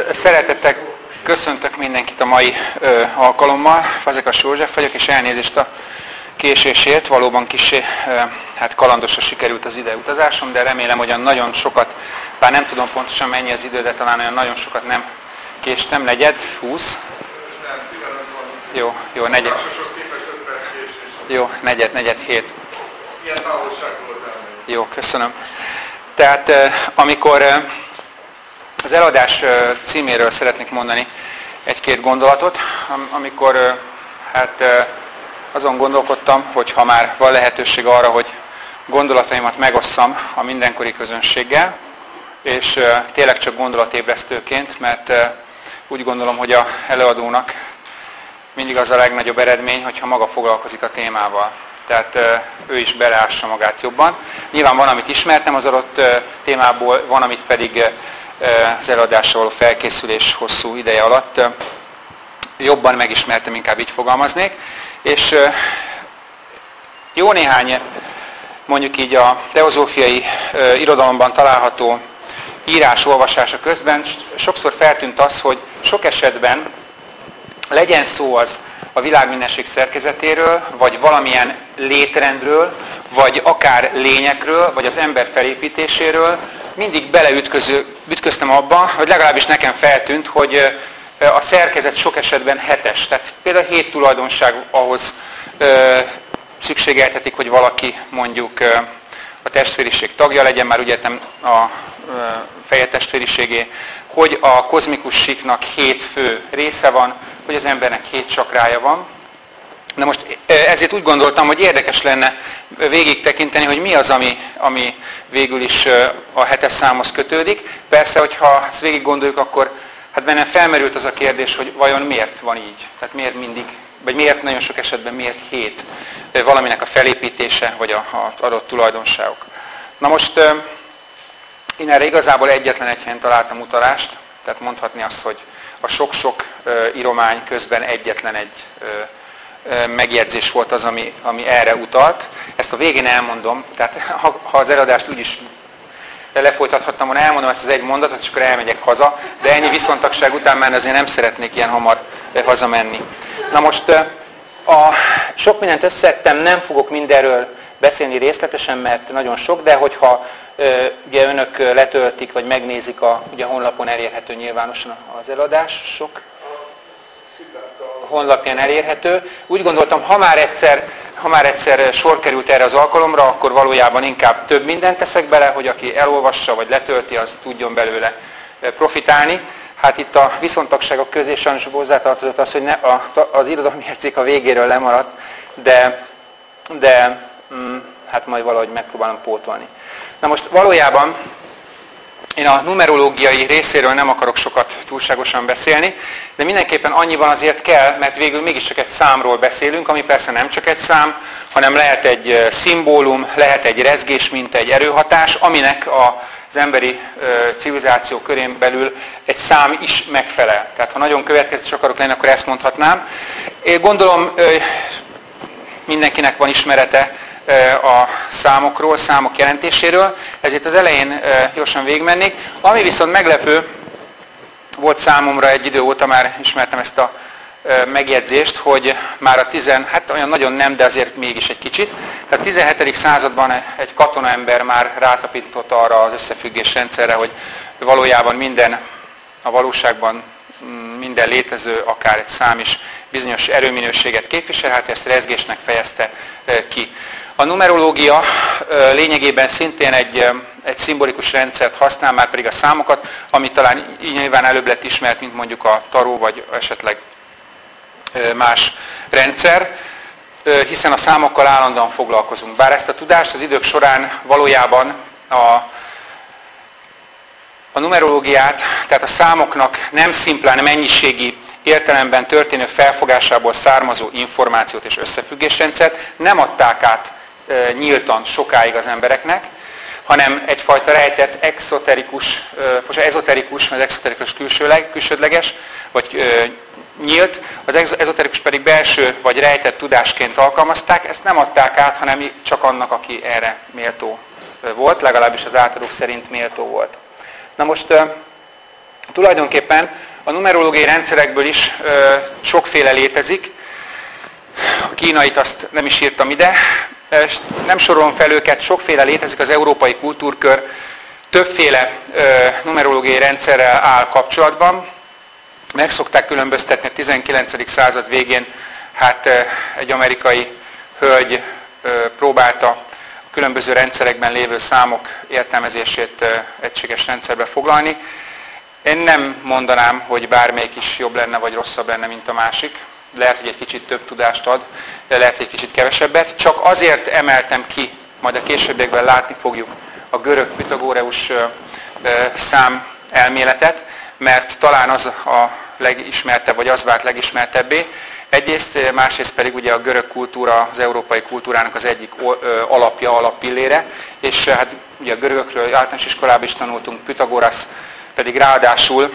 Szeretettel köszöntök mindenkit a mai alkalommal. Fazekas József vagyok, és elnézést a késésért. Valóban kissé kalandosra sikerült az ideutazásom, de remélem, hogy nagyon sokat, bár nem tudom pontosan mennyi az idő, de talán olyan nagyon sokat nem késtem. Negyed? 20? Jó, negyed. Jó, negyed 7. Ilyen távolság volt elmenni. Jó, köszönöm. Tehát amikor az eladás címéről szeretnék mondani egy-két gondolatot, amikor azon gondolkodtam, hogy ha már van lehetőség arra, hogy gondolataimat megosszam a mindenkori közönséggel, és tényleg csak gondolatébresztőként, mert úgy gondolom, hogy az előadónak mindig az a legnagyobb eredmény, hogyha maga foglalkozik a témával. Tehát ő is beleássa magát jobban. Nyilván van, amit ismertem az adott témából, van, amit pedig az előadásra való felkészülés hosszú ideje alatt jobban megismertem, inkább így fogalmaznék. És jó néhány, mondjuk így a teozófiai irodalomban található írás olvasása közben sokszor feltűnt az, hogy sok esetben legyen szó az a világmindenség szerkezetéről, vagy valamilyen létrendről, vagy akár lényekről, vagy az ember felépítéséről, mindig beleütköztem abba, vagy legalábbis nekem feltűnt, hogy a szerkezet sok esetben hetes. Tehát például 7 tulajdonság ahhoz szükségeltetik, hogy valaki mondjuk a testvériség tagja legyen, már ugye nem a feje testvériségé, hogy a kozmikus síknak 7 fő része van, hogy az embernek 7 csakrája van. Na most ezért úgy gondoltam, hogy érdekes lenne végig tekinteni, hogy mi az, ami végül is a 7-es számhoz kötődik. Persze, hogyha ezt végig gondoljuk, akkor bennem felmerült az a kérdés, hogy vajon miért van így? Tehát miért mindig, vagy miért nagyon sok esetben miért 7 valaminek a felépítése, vagy az adott tulajdonságok. Na most én erre igazából egyetlen egy helyen találtam utalást, tehát mondhatni azt, hogy a sok-sok íromány közben egyetlen egy megjegyzés volt az, ami erre utalt. Ezt a végén elmondom, tehát ha az előadást úgyis lefolytathattam volna, elmondom ezt az egy mondatot, és akkor elmegyek haza, de ennyi viszontagság után már azért nem szeretnék ilyen hamar hazamenni. Na most sok mindent összettem, nem fogok mindenről beszélni részletesen, mert nagyon sok, de hogyha ugye önök letöltik, vagy megnézik, ugye a honlapon elérhető nyilvánosan az előadás, sok honlapján elérhető. Úgy gondoltam, ha már egyszer sor került erre az alkalomra, akkor valójában inkább több mindent teszek bele, hogy aki elolvassa, vagy letölti, az tudjon belőle profitálni. Hát itt a viszontagságok közé sajnos hozzátartozott az, hogy az irodalmi jegyzék a végéről lemaradt, de hát majd valahogy megpróbálom pótolni. Na most valójában én a numerológiai részéről nem akarok sokat túlságosan beszélni, de mindenképpen annyiban azért kell, mert végül mégiscsak egy számról beszélünk, ami persze nem csak egy szám, hanem lehet egy szimbólum, lehet egy rezgés, mint egy erőhatás, aminek az emberi civilizáció körén belül egy szám is megfelel. Tehát ha nagyon következetes akarok lenni, akkor ezt mondhatnám. Én gondolom mindenkinek van ismerete a számokról, számok jelentéséről, ezért az elején gyorsan végigmennék. Ami viszont meglepő volt számomra egy idő óta, már ismertem ezt a megjegyzést, hogy már hát olyan nagyon nem, de azért mégis egy kicsit. Tehát 17. században egy katonaember már rátapított arra az összefüggésrendszerre, hogy valójában a valóságban minden létező, akár egy szám is bizonyos erőminőséget képvisel, hát ezt rezgésnek fejezte ki. A numerológia lényegében szintén egy szimbolikus rendszert használ, már pedig a számokat, ami talán nyilván előbb lett ismert, mint mondjuk a taró, vagy esetleg más rendszer, hiszen a számokkal állandóan foglalkozunk. Bár ezt a tudást az idők során valójában a numerológiát, tehát a számoknak nem szimplán mennyiségi értelemben történő felfogásából származó információt és összefüggésrendszert nem adták át nyíltan sokáig az embereknek, hanem egyfajta rejtett ezoterikus, vagy exoterikus külsődleges, vagy nyílt, az ezoterikus pedig belső vagy rejtett tudásként alkalmazták, ezt nem adták át, hanem csak annak, aki erre méltó volt, legalábbis az általuk szerint méltó volt. Na most Tulajdonképpen a numerológiai rendszerekből is sokféle létezik. A kínait azt nem is írtam ide, nem sorolom fel őket, sokféle létezik, az európai kultúrkör többféle numerológiai rendszerrel áll kapcsolatban. Meg szokták különböztetni a 19. század végén, egy amerikai hölgy próbálta a különböző rendszerekben lévő számok értelmezését egységes rendszerbe foglalni. Én nem mondanám, hogy bármelyik is jobb lenne, vagy rosszabb lenne, mint a másik. Lehet, hogy egy kicsit több tudást ad, de lehet, hogy egy kicsit kevesebbet. Csak azért emeltem ki, majd a későbbiekben látni fogjuk a görög Pitagoreus szám elméletet, mert talán az a legismertebb, vagy az vált legismertebbé. Egyrészt, másrészt pedig ugye a görög kultúra, az európai kultúrának az egyik alapja, alappillére, és hát ugye a görögökről általános iskolában is tanultunk, Pitagorasz pedig ráadásul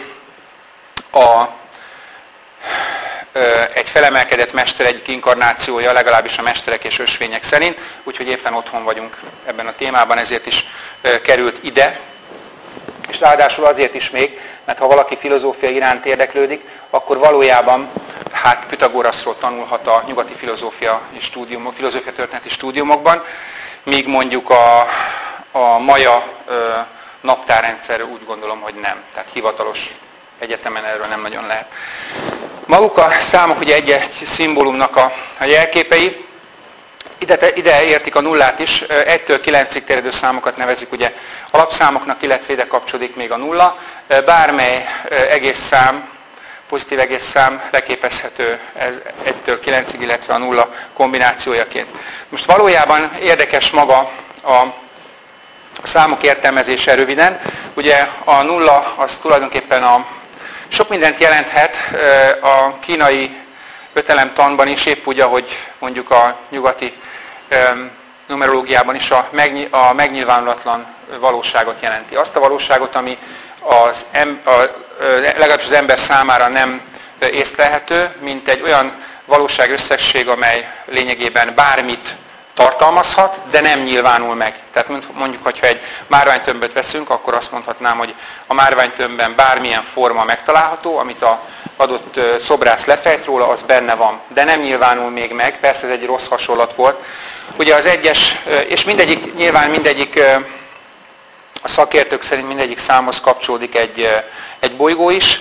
egy felemelkedett mester egyik inkarnációja, legalábbis a mesterek és ösvények szerint, úgyhogy éppen otthon vagyunk ebben a témában, ezért is került ide. És ráadásul azért is még, mert ha valaki filozófia iránt érdeklődik, akkor valójában Pitagoraszról tanulhat a nyugati filozófia történeti stúdiumokban, míg mondjuk a maja naptárrendszer úgy gondolom, hogy nem. Tehát hivatalos egyetemen erről nem nagyon lehet. Maguk a számok ugye egy-egy szimbólumnak a jelképei. Ide értik a nullát is, 1-től 9-ig terjedő számokat nevezik ugye alapszámoknak, illetve ide kapcsolódik még a nulla. Bármely egész szám, pozitív egész szám leképezhető 1-től 9-ig, illetve a nulla kombinációjaként. Most valójában érdekes maga a számok értelmezése röviden. Ugye a nulla az tulajdonképpen sok mindent jelenthet a kínai ötelemtanban is, épp úgy, ahogy mondjuk a nyugati numerológiában is a megnyilvánulatlan valóságot jelenti. Azt a valóságot, ami legalábbis az ember számára nem észlelhető, mint egy olyan valóság összesség, amely lényegében bármit tartalmazhat, de nem nyilvánul meg. Tehát mondjuk, hogyha egy márványtömböt veszünk, akkor azt mondhatnám, hogy a márványtömbben bármilyen forma megtalálható, amit az adott szobrász lefejt róla, az benne van, de nem nyilvánul még meg. Persze ez egy rossz hasonlat volt. Ugye az egyes, és nyilván mindegyik, a szakértők szerint mindegyik számhoz kapcsolódik egy bolygó is.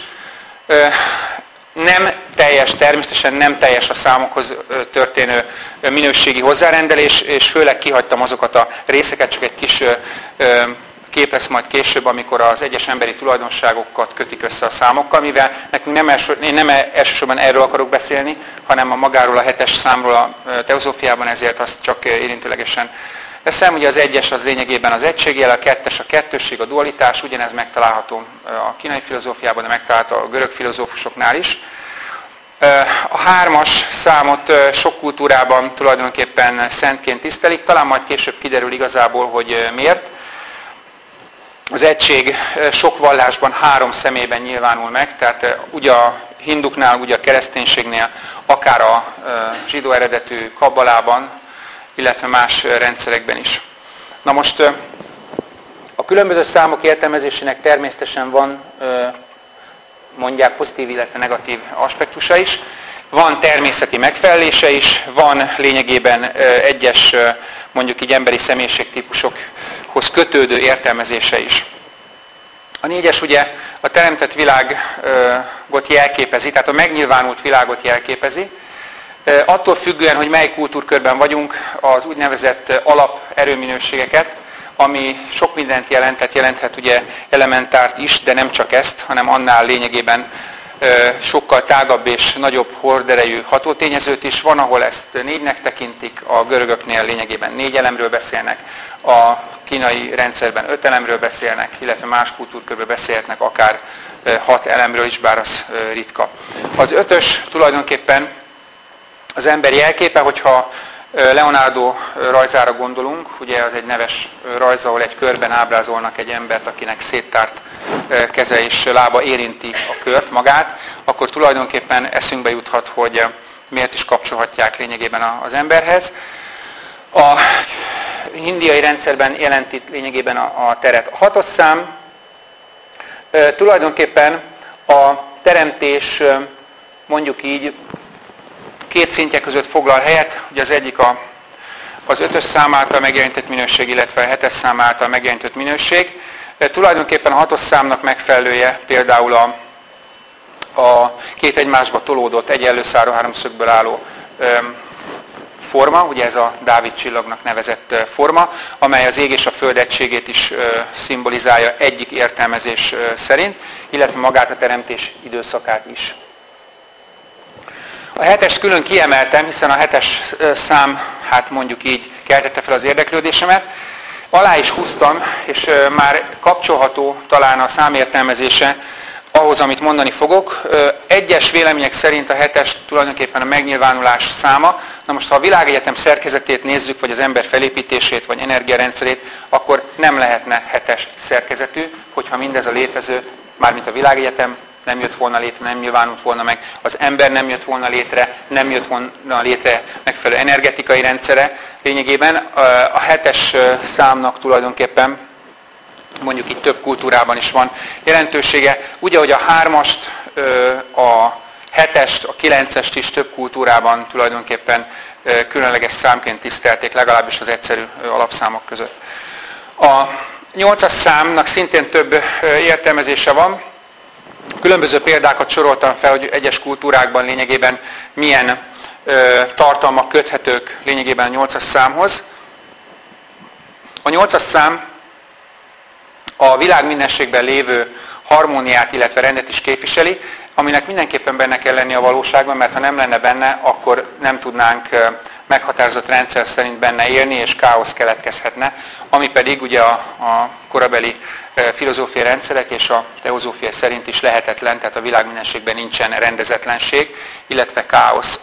Nem teljes, természetesen nem teljes a számokhoz történő minőségi hozzárendelés, és főleg kihagytam azokat a részeket, csak egy kis kép lesz majd később, amikor az egyes emberi tulajdonságokat kötik össze a számokkal, mivel nekünk én nem elsősorban erről akarok beszélni, hanem magáról a 7-es számról a teozófiában, ezért azt csak érintőlegesen veszem. Ugye az 1-es az lényegében az egységjel, a 2-es a kettősség, a dualitás, ugyanez megtalálható a kínai filozófiában, de megtalálható a görög filozófusoknál is. A 3-as számot sok kultúrában tulajdonképpen szentként tisztelik, talán majd később kiderül igazából, hogy miért. Az egység sok vallásban 3 személyben nyilvánul meg, tehát ugye a hinduknál, ugye a kereszténységnél, akár a zsidó eredetű kabbalában, illetve más rendszerekben is. Na most a különböző számok értelmezésének természetesen van, mondják, pozitív, illetve negatív aspektusa is. Van természeti megfelelése is, van lényegében egyes, mondjuk így emberi személyiségtípusokhoz kötődő értelmezése is. A 4-es ugye a teremtett világot jelképezi, tehát a megnyilvánult világot jelképezi. Attól függően, hogy mely kultúrkörben vagyunk, az úgynevezett alaperőminőségeket, ami sok mindent jelenthet ugye elementárt is, de nem csak ezt, hanem annál lényegében sokkal tágabb és nagyobb horderejű hatótényezőt is. Van, ahol ezt 4-nek tekintik, a görögöknél lényegében 4 elemről beszélnek, a kínai rendszerben 5 elemről beszélnek, illetve más kultúrkörben beszélhetnek akár 6 elemről is, bár az ritka. Az 5-ös tulajdonképpen az ember jelképe, hogyha Leonardo rajzára gondolunk, ugye az egy neves rajz, ahol egy körben ábrázolnak egy embert, akinek széttárt keze és lába érinti a kört magát, akkor tulajdonképpen eszünkbe juthat, hogy miért is kapcsolhatják lényegében az emberhez. A indiai rendszerben jelenti lényegében a teret. A 6-os szám Tulajdonképpen a teremtés mondjuk így két szintje között foglal helyet, ugye az egyik az 5-ös szám által megjelentett minőség, illetve a 7-es szám által megjelentett minőség. Tulajdonképpen a 6-os számnak megfelelője például a két egymásba tolódott egyenlő szárú háromszögből álló forma, ugye ez a Dávid csillagnak nevezett forma, amely az ég és a föld egységét is szimbolizálja egyik értelmezés szerint, illetve magát a teremtés időszakát is. A 7-est külön kiemeltem, hiszen a 7-es szám, hát mondjuk így keltette fel az érdeklődésemet. Alá is húztam, és már kapcsolható talán a számértelmezése ahhoz, amit mondani fogok. Egyes vélemények szerint a 7-es tulajdonképpen a megnyilvánulás száma. Na most, ha a világegyetem szerkezetét nézzük, vagy az ember felépítését, vagy energiarendszerét, akkor nem lehetne 7-es szerkezetű, hogyha mindez a létező, mármint a világegyetem nem jött volna létre, nem nyilvánult volna meg, az ember nem jött volna létre, nem jött volna létre megfelelő energetikai rendszere. Lényegében a 7-es számnak tulajdonképpen mondjuk itt több kultúrában is van jelentősége. Ugye, hogy a 3-ast, a 7-est, a 9-est is több kultúrában tulajdonképpen különleges számként tisztelték, legalábbis az egyszerű alapszámok között. A 8-as számnak szintén több értelmezése van. Különböző példákat soroltam fel, hogy egyes kultúrákban lényegében milyen tartalmak köthetők lényegében a 8-as számhoz. A 8-as szám a világ mindenségben lévő harmóniát, illetve rendet is képviseli, aminek mindenképpen benne kell lenni a valóságban, mert ha nem lenne benne, akkor nem tudnánk meghatározott rendszer szerint benne élni, és káosz keletkezhetne, ami pedig ugye a korabeli filozófiai rendszerek és a teozófia szerint is lehetetlen, tehát a világ mindenségben nincsen rendezetlenség, illetve káosz.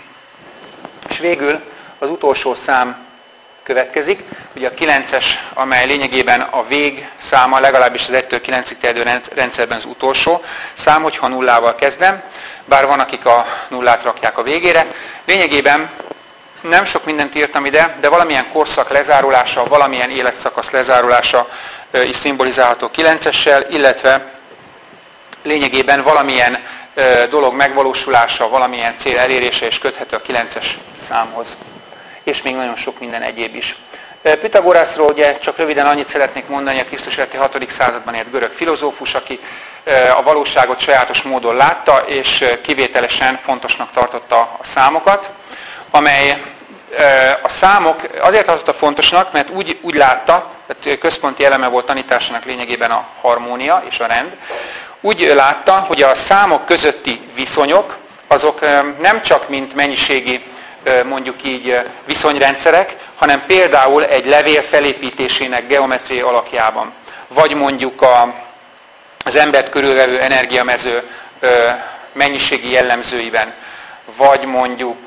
És végül az utolsó szám következik, ugye a 9-es, amely lényegében a végszáma, legalábbis az 1-től 9-ig terjedő rendszerben az utolsó szám, hogyha nullával kezdem, bár van, akik a nullát rakják a végére. Lényegében nem sok mindent írtam ide, de valamilyen korszak lezárulása, valamilyen életszakasz lezárulása is szimbolizálható 9-essel, illetve lényegében valamilyen dolog megvalósulása, valamilyen cél elérése is köthető a 9-es számhoz. És még nagyon sok minden egyéb is. Pitagorászról ugye csak röviden annyit szeretnék mondani, a Krisztus előtti 6. században ért görög filozófus, aki a valóságot sajátos módon látta, és kivételesen fontosnak tartotta a számokat, amely a számok azért tartotta fontosnak, mert úgy látta, tehát központi eleme volt tanításának lényegében a harmónia és a rend, úgy látta, hogy a számok közötti viszonyok, azok nem csak mint mennyiségi mondjuk így viszonyrendszerek, hanem például egy levél felépítésének geometriai alakjában, vagy mondjuk az embert körülvevő energiamező mennyiségi jellemzőiben, vagy mondjuk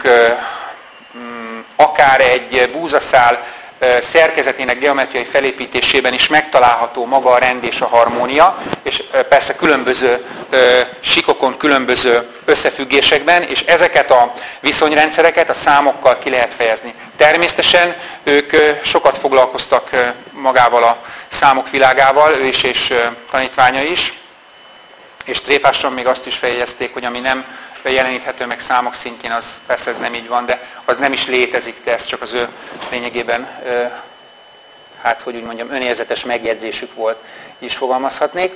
akár egy búzaszál szerkezetének geometriai felépítésében is megtalálható maga a rend és a harmónia, és persze különböző síkokon, különböző összefüggésekben, és ezeket a viszonyrendszereket a számokkal ki lehet fejezni. Természetesen ők sokat foglalkoztak magával a számok világával, ő is és tanítványa is, és tréfásan még azt is feljegyezték, hogy ami nem jeleníthető meg számok szintjén, az persze ez nem így van, de az nem is létezik, de ez csak az ő lényegében, hát hogy úgy mondjam, önérzetes megjegyzésük volt, is fogalmazhatnék.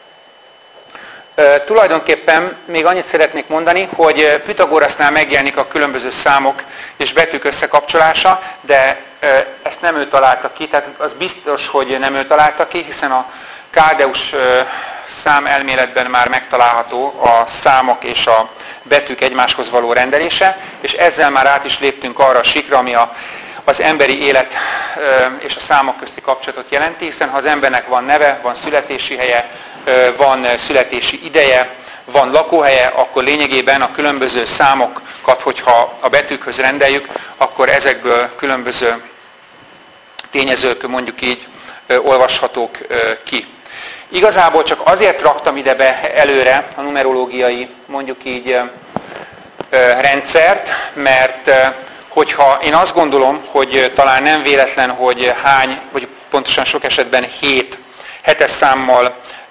Tulajdonképpen még annyit szeretnék mondani, hogy Pitagorasnál megjelenik a különböző számok és betűk összekapcsolása, de ezt nem ő találta ki, tehát az biztos, hogy nem ő találta ki, hiszen a Káldeus számelméletben már megtalálható a számok és a betűk egymáshoz való rendelése, és ezzel már át is léptünk arra a síkra, ami az emberi élet és a számok közti kapcsolatot jelenti, hiszen ha az embernek van neve, van születési helye, van születési ideje, van lakóhelye, akkor lényegében a különböző számokat, hogyha a betűkhöz rendeljük, akkor ezekből különböző tényezők mondjuk így olvashatók ki. Igazából csak azért raktam ide be előre a numerológiai, mondjuk így rendszert, mert hogyha én azt gondolom, hogy talán nem véletlen, hogy vagy pontosan sok esetben 7 hetes számmal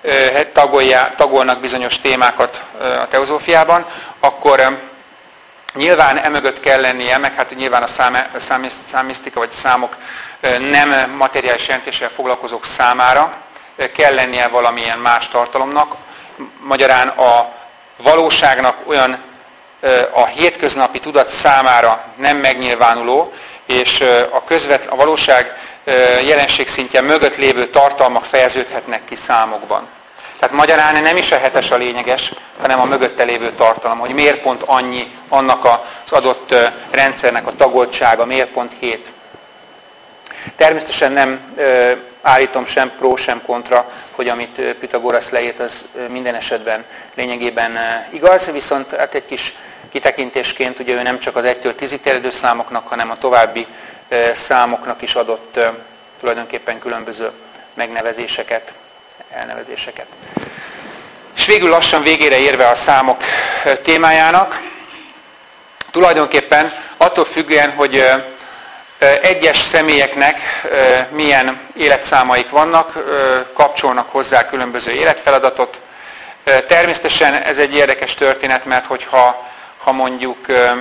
tagolnak bizonyos témákat a teozófiában, akkor nyilván emögött kell lennie, meg hát nyilván a számisztika vagy számok nem materiális jelentéssel foglalkozók számára kell lennie valamilyen más tartalomnak. Magyarán a valóságnak olyan a hétköznapi tudat számára nem megnyilvánuló, és a valóság jelenség szintje mögött lévő tartalmak fejeződhetnek ki számokban. Tehát magyarán nem is a 7-es a lényeges, hanem a mögötte lévő tartalom, hogy miért pont annyi annak az adott rendszernek a tagoltsága, miért pont 7. Természetesen nem állítom sem pro, sem kontra, hogy amit Pitagorasz leírt, az minden esetben lényegében igaz, viszont hát egy kis kitekintésként ugye ő nem csak az 1-től 10-ig terjedő számoknak, hanem a további számoknak is adott tulajdonképpen különböző megnevezéseket, elnevezéseket. És végül lassan végére érve a számok témájának, tulajdonképpen attól függően, hogy egyes személyeknek milyen életszámaik vannak, kapcsolnak hozzá különböző életfeladatot. Természetesen ez egy érdekes történet, mert hogyha mondjuk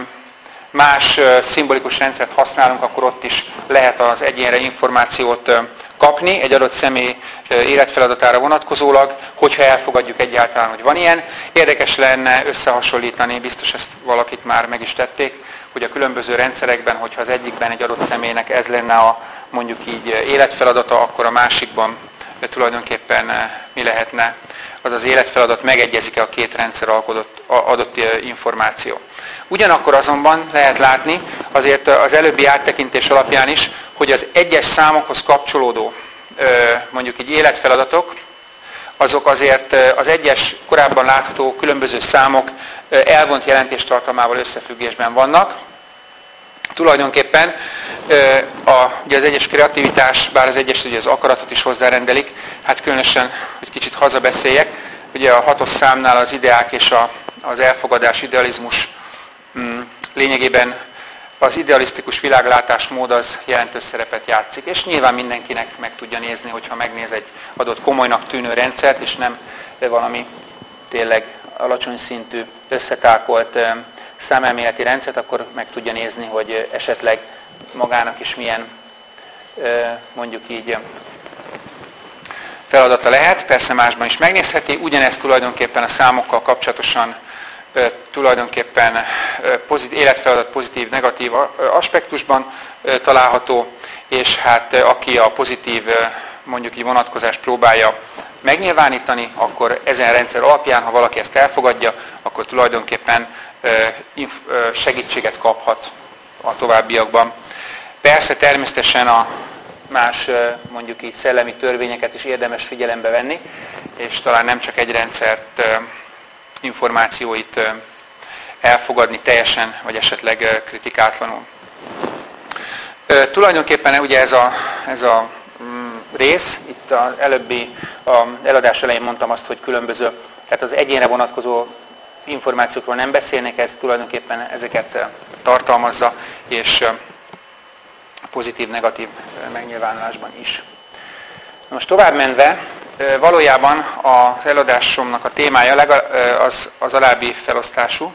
más szimbolikus rendszert használunk, akkor ott is lehet az egyénre információt kapni, egy adott személy életfeladatára vonatkozólag, hogyha elfogadjuk egyáltalán, hogy van ilyen. Érdekes lenne összehasonlítani, biztos ezt valakit már meg is tették, hogy a különböző rendszerekben, hogyha az egyikben egy adott személynek ez lenne a mondjuk így életfeladata, akkor a másikban tulajdonképpen mi lehetne az az életfeladat, megegyezik-e a két rendszer adott információ. Ugyanakkor azonban lehet látni, azért az előbbi áttekintés alapján is, hogy az egyes számokhoz kapcsolódó mondjuk így életfeladatok, azok azért az egyes korábban látható különböző számok elvont jelentéstartalmával összefüggésben vannak. Tulajdonképpen ugye az egyes kreativitás, bár az egyes ugye az akaratot is hozzárendelik, hát különösen, hogy kicsit hazabeszéljek, ugye a 6-os számnál az ideák és az elfogadás, idealizmus lényegében az idealisztikus világlátásmód az jelentős szerepet játszik, és nyilván mindenkinek meg tudja nézni, hogyha megnéz egy adott komolynak tűnő rendszert, és nem valami tényleg alacsony szintű, összetákolt számelméleti rendszert, akkor meg tudja nézni, hogy esetleg magának is milyen mondjuk így feladata lehet, persze másban is megnézheti. Ugyanezt tulajdonképpen a számokkal kapcsolatosan tulajdonképpen életfeladat pozitív, negatív aspektusban található, és hát aki a pozitív mondjuk így vonatkozást próbálja megnyilvánítani, akkor ezen rendszer alapján, ha valaki ezt elfogadja, akkor tulajdonképpen segítséget kaphat a továbbiakban. Persze természetesen a más mondjuk így szellemi törvényeket is érdemes figyelembe venni, és talán nem csak egy rendszert információit elfogadni teljesen, vagy esetleg kritikátlanul. Tulajdonképpen ugye ez a rész, itt az előbbi eladás elején mondtam azt, hogy különböző, tehát az egyénre vonatkozó információkról nem beszélnek, ez tulajdonképpen ezeket tartalmazza, és a pozitív-negatív megnyilvánulásban is. Most tovább menve, valójában az eladásomnak a témája az alábbi felosztású.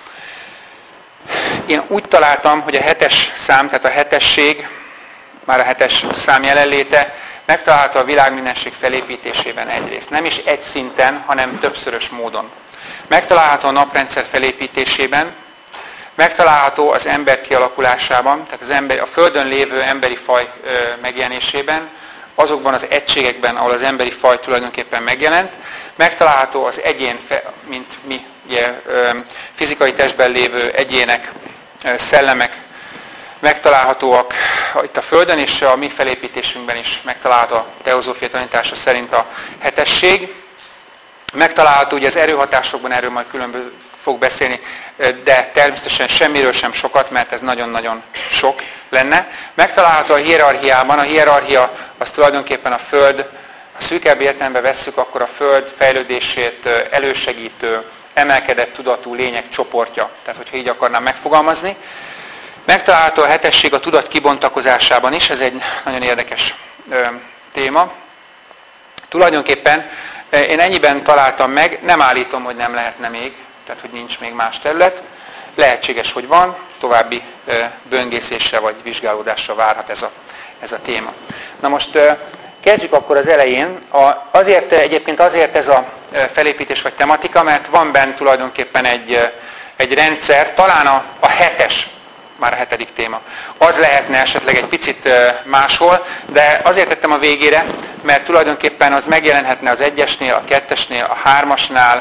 Én úgy találtam, hogy a 7-es szám, tehát a 7-esség, már a 7-es szám jelenléte megtalálható a világmindenség felépítésében egyrészt. Nem is egy szinten, hanem többszörös módon. Megtalálható a naprendszer felépítésében, megtalálható az ember kialakulásában, tehát a Földön lévő emberi faj megjelenésében, azokban az egységekben, ahol az emberi faj tulajdonképpen megjelent, megtalálható az egyén, mint mi, ugye, fizikai testben lévő egyének, szellemek megtalálhatóak itt a Földön, és a mi felépítésünkben is megtalálható a teozófia tanítása szerint a 7-esség. Megtalálható ugye az erőhatásokban, erről majd különböző fog beszélni, de természetesen semmiről sem sokat, mert ez nagyon-nagyon sok lenne. Megtalálható a hierarchiában, a hierarchia az tulajdonképpen a Föld, ha szűkebb értelemben vesszük, akkor a Föld fejlődését elősegítő, emelkedett tudatú lények csoportja. Tehát, hogyha így akarnám megfogalmazni. Megtalálható a 7-esség a tudat kibontakozásában is, ez egy nagyon érdekes téma. Tulajdonképpen Én ennyiben találtam meg, nem állítom, hogy nem lehetne még, tehát hogy nincs még más terület. Lehetséges, hogy van, további böngészésre vagy vizsgálódásra várhat ez a téma. Na most kezdjük akkor az elején. Egyébként azért ez a felépítés vagy tematika, mert van benne tulajdonképpen egy rendszer, talán a 7-es, már a 7. téma. Az lehetne esetleg egy picit máshol, de azért tettem a végére, mert tulajdonképpen az megjelenhetne az 1-esnél, a 2-esnél, a 3-asnál,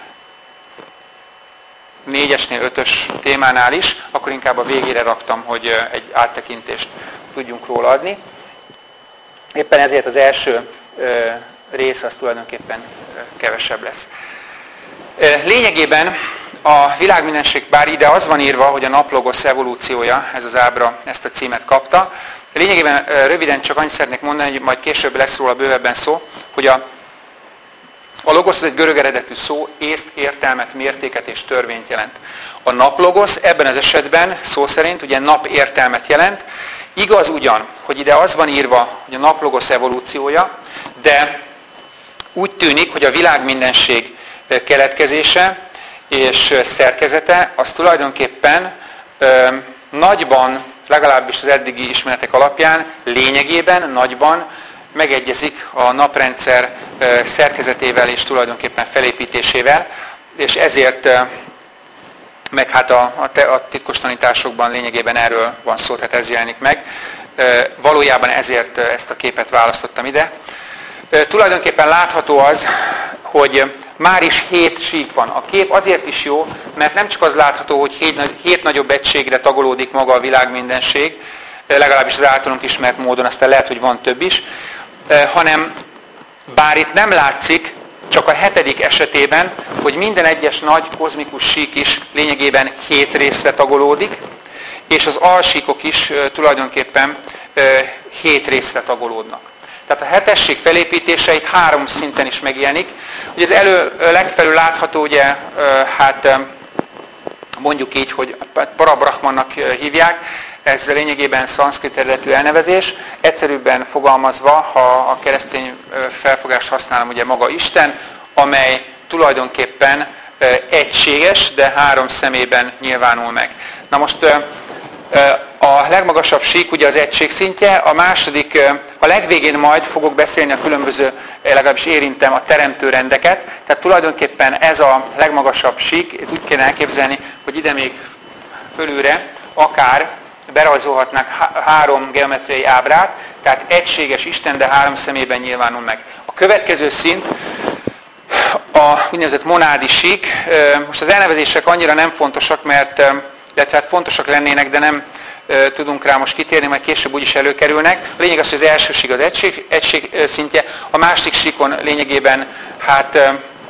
4-esnél, 5-ös témánál is, akkor inkább a végére raktam, hogy egy áttekintést tudjunk róla adni. Éppen ezért az első rész az tulajdonképpen kevesebb lesz. Lényegében a világmindenség, bár ide az van írva, hogy a naplogos evolúciója, ez az ábra ezt a címet kapta. Lényegében röviden csak annyit szeretnék mondani, hogy majd később lesz róla bővebben szó, hogy a logosz az egy görög eredetű szó, észt, értelmet, mértéket és törvényt jelent. A naplogosz ebben az esetben szó szerint ugye nap értelmet jelent. Igaz ugyan, hogy ide az van írva, hogy a naplogosz evolúciója, de úgy tűnik, hogy a világmindenség keletkezése és szerkezete az tulajdonképpen nagyban, legalábbis az eddigi ismeretek alapján, lényegében, nagyban megegyezik a naprendszer szerkezetével és tulajdonképpen felépítésével, és ezért, meg hát a titkos tanításokban lényegében erről van szó, tehát ez jelenik meg. Valójában ezért ezt a képet választottam ide. Tulajdonképpen látható az, hogy már is 7 sík van. A kép azért is jó, mert nem csak az látható, hogy 7 nagyobb egységre tagolódik maga a világmindenség, legalábbis az általunk ismert módon, aztán lehet, hogy van több is, hanem bár itt nem látszik, csak a 7. esetében, hogy minden egyes nagy kozmikus sík is lényegében 7 részre tagolódik, és az alsíkok is tulajdonképpen 7 részre tagolódnak. Tehát a 7-esség felépítése itt 3 szinten is megjelenik. Ugye az legfelül látható, ugye, hát mondjuk így, hogy Parabrahmannak hívják, ez lényegében szanszkrit eredetű elnevezés. Egyszerűbben fogalmazva, ha a keresztény felfogást használom, ugye maga Isten, amely tulajdonképpen egységes, de 3 szemében nyilvánul meg. Na most a legmagasabb sík ugye az egység szintje, a második, a legvégén majd fogok beszélni a különböző, legalábbis érintem a teremtő rendeket, tehát tulajdonképpen ez a legmagasabb sík, úgy kéne elképzelni, hogy ide még fölülre akár berajzolhatnák 3 geometriai ábrát, tehát egységes Isten, de 3 szemében nyilvánul meg. A következő szint a úgynevezett monádi sík. Most az elnevezések annyira nem fontosak, illetve hát fontosak lennének, de nem tudunk rá most kitérni, majd később úgyis előkerülnek. A lényeg az, hogy az első sík az egység szintje, a másik síkon lényegében hát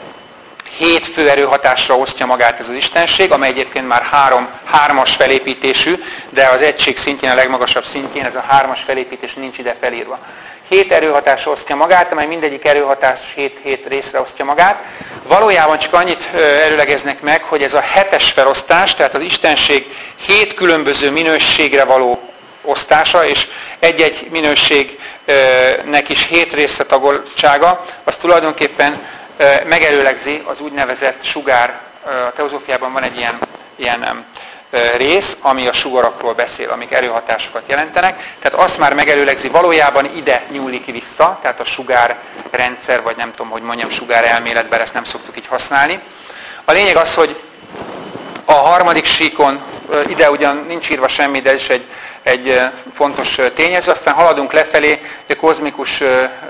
7 fő erőhatásra osztja magát ez az istenség, amely egyébként már 3-as felépítésű, de az egység szintjén, a legmagasabb szintjén ez a 3-as felépítés nincs ide felírva. 7 erőhatásra osztja magát, amely mindegyik erőhatás 7 részre osztja magát. Valójában csak annyit előlegeznek meg, hogy ez a 7-es felosztás, tehát az istenség 7 különböző minőségre való osztása, és egy-egy minőségnek is 7 részre tagoltsága, az tulajdonképpen megelőlegzi az úgynevezett sugár. A teozófiában van egy ilyen rész, ami a sugarakról beszél, amik erőhatásokat jelentenek. Tehát azt már megelőlegzi, valójában ide nyúlik vissza, tehát a sugárrendszer, vagy nem tudom, hogy mondjam, sugárelméletben ezt nem szoktuk így használni. A lényeg az, hogy a 3. síkon, ide ugyan nincs írva semmi, de ez is egy fontos tényező, aztán haladunk lefelé, a kozmikus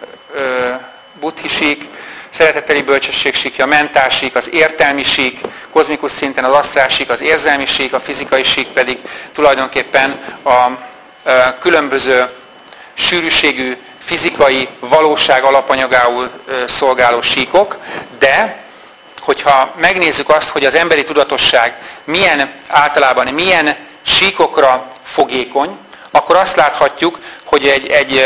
buddhi sík, szeretetteli bölcsesség síkja, a mentál sík, az értelmi sík, kozmikus szinten az asztrál sík, az érzelmi sík, a fizikai sík pedig tulajdonképpen a különböző sűrűségű fizikai valóság alapanyagául szolgáló síkok, de hogyha megnézzük azt, hogy az emberi tudatosság általában milyen síkokra fogékony, akkor azt láthatjuk, hogy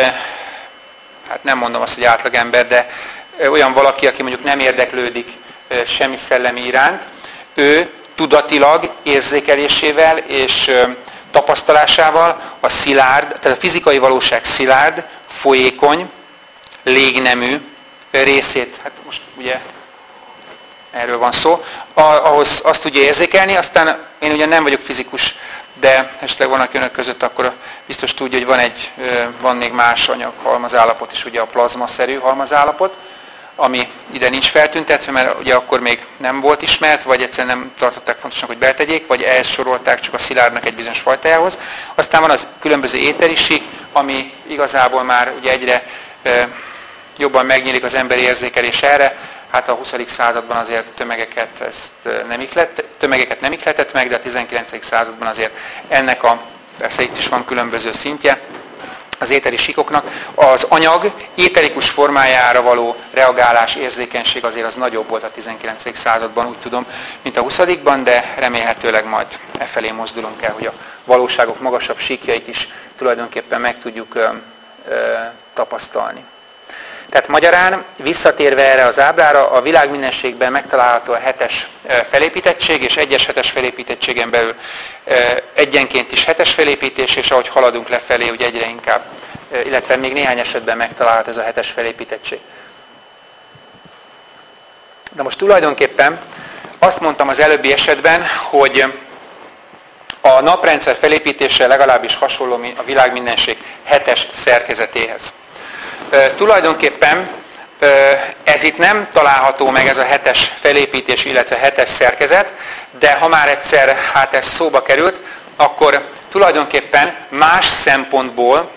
hát nem mondom azt, hogy átlagember, de olyan valaki, aki mondjuk nem érdeklődik semmi szellemi iránt, ő tudatilag, érzékelésével és tapasztalásával a szilárd, tehát a fizikai valóság szilárd, folyékony, légnemű részét, hát most ugye erről van szó, ahhoz azt tudja érzékelni, aztán én ugye nem vagyok fizikus, de esetleg vannak önök között, akkor biztos tudja, hogy van még más anyag halmazállapot is, ugye a plazmaszerű halmazállapot, ami ide nincs feltüntetve, mert ugye akkor még nem volt ismert, vagy egyszerűen nem tartották fontosnak, hogy betegyék, vagy ehhez sorolták csak a szilárdnak egy bizonyos fajtájához. Aztán van az különböző éteri sík, ami igazából már ugye egyre jobban megnyílik az emberi érzékelés erre. Hát a 20. században azért tömegeket nem ihletett meg, de a 19. században azért ennek persze itt is van különböző szintje az éteri síkoknak. Az anyag éterikus formájára való reagálás, érzékenység azért az nagyobb volt a 19. században, úgy tudom, mint a 20-ban, de remélhetőleg majd efelé mozdulunk el, hogy a valóságok magasabb síkjait is tulajdonképpen meg tudjuk tapasztalni. Tehát magyarán, visszatérve erre az ábrára, a világmindenségben megtalálható a 7-es felépítettség, és egyes 7-es felépítettségen belül egyenként is 7-es felépítés, és ahogy haladunk lefelé, ugye egyre inkább, illetve még néhány esetben megtalálható ez a 7-es felépítettség. De most tulajdonképpen azt mondtam az előbbi esetben, hogy a naprendszer felépítése legalábbis hasonló a világmindenség 7-es szerkezetéhez. Tulajdonképpen ez itt nem található meg, ez a 7-es felépítés, illetve 7-es szerkezet, de ha már egyszer ez szóba került, akkor tulajdonképpen más szempontból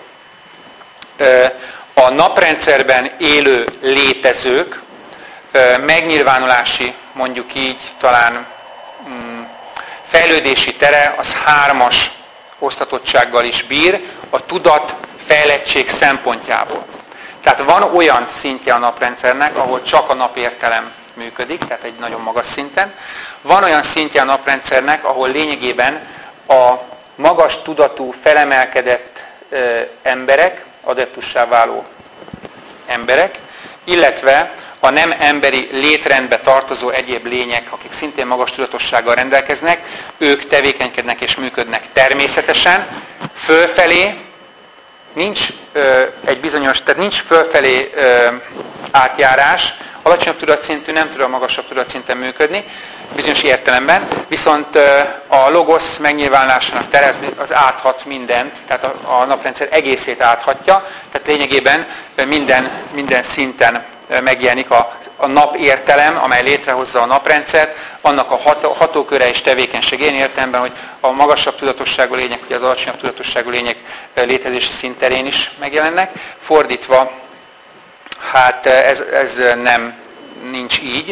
a naprendszerben élő létezők megnyilvánulási, mondjuk így talán fejlődési tere az 3-as osztatottsággal is bír a tudat fejlettség szempontjából. Tehát van olyan szintje a naprendszernek, ahol csak a napértelem működik, tehát egy nagyon magas szinten. Van olyan szintje a naprendszernek, ahol lényegében a magas tudatú, felemelkedett emberek, adeptussá váló emberek, illetve a nem emberi létrendbe tartozó egyéb lények, akik szintén magas tudatossággal rendelkeznek, ők tevékenykednek és működnek természetesen, fölfelé, nincs egy bizonyos, tehát nincs fölfelé átjárás, alacsonyabb tudatszintű nem tud a magasabb tudatszinten működni, bizonyos értelemben, viszont a logosz megnyilvánulásának tere az áthat mindent, tehát a naprendszer egészét áthatja, tehát lényegében minden szinten megjelenik a napértelem, amely létrehozza a naprendszert, annak a hatóköre és tevékenység. Én értelemben, hogy a magasabb tudatosságú lények, ugye az alacsonyabb tudatosságú lények létezési szintterén is megjelennek. Fordítva, hát ez nincs így,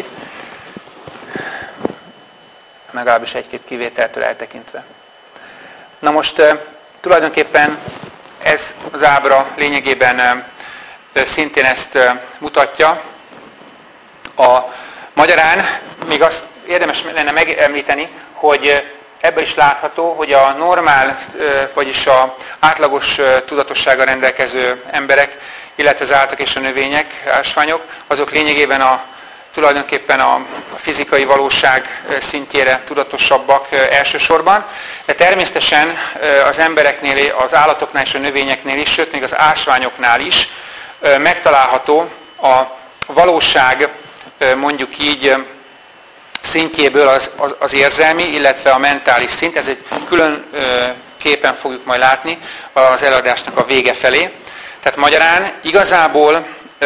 legalábbis egy-két kivételtől eltekintve. Na most tulajdonképpen ez az ábra lényegében szintén ezt mutatja. A magyarán még azt érdemes lenne megemlíteni, hogy ebből is látható, hogy a normál, vagyis az átlagos tudatossággal rendelkező emberek, illetve az állatok és a növények, ásványok, azok lényegében tulajdonképpen a fizikai valóság szintjére tudatosabbak elsősorban, de természetesen az embereknél, az állatoknál és a növényeknél is, sőt még az ásványoknál is megtalálható a valóság, mondjuk így, szintjéből az érzelmi, illetve a mentális szint. Ez egy külön képen fogjuk majd látni az előadásnak a vége felé. Tehát magyarán igazából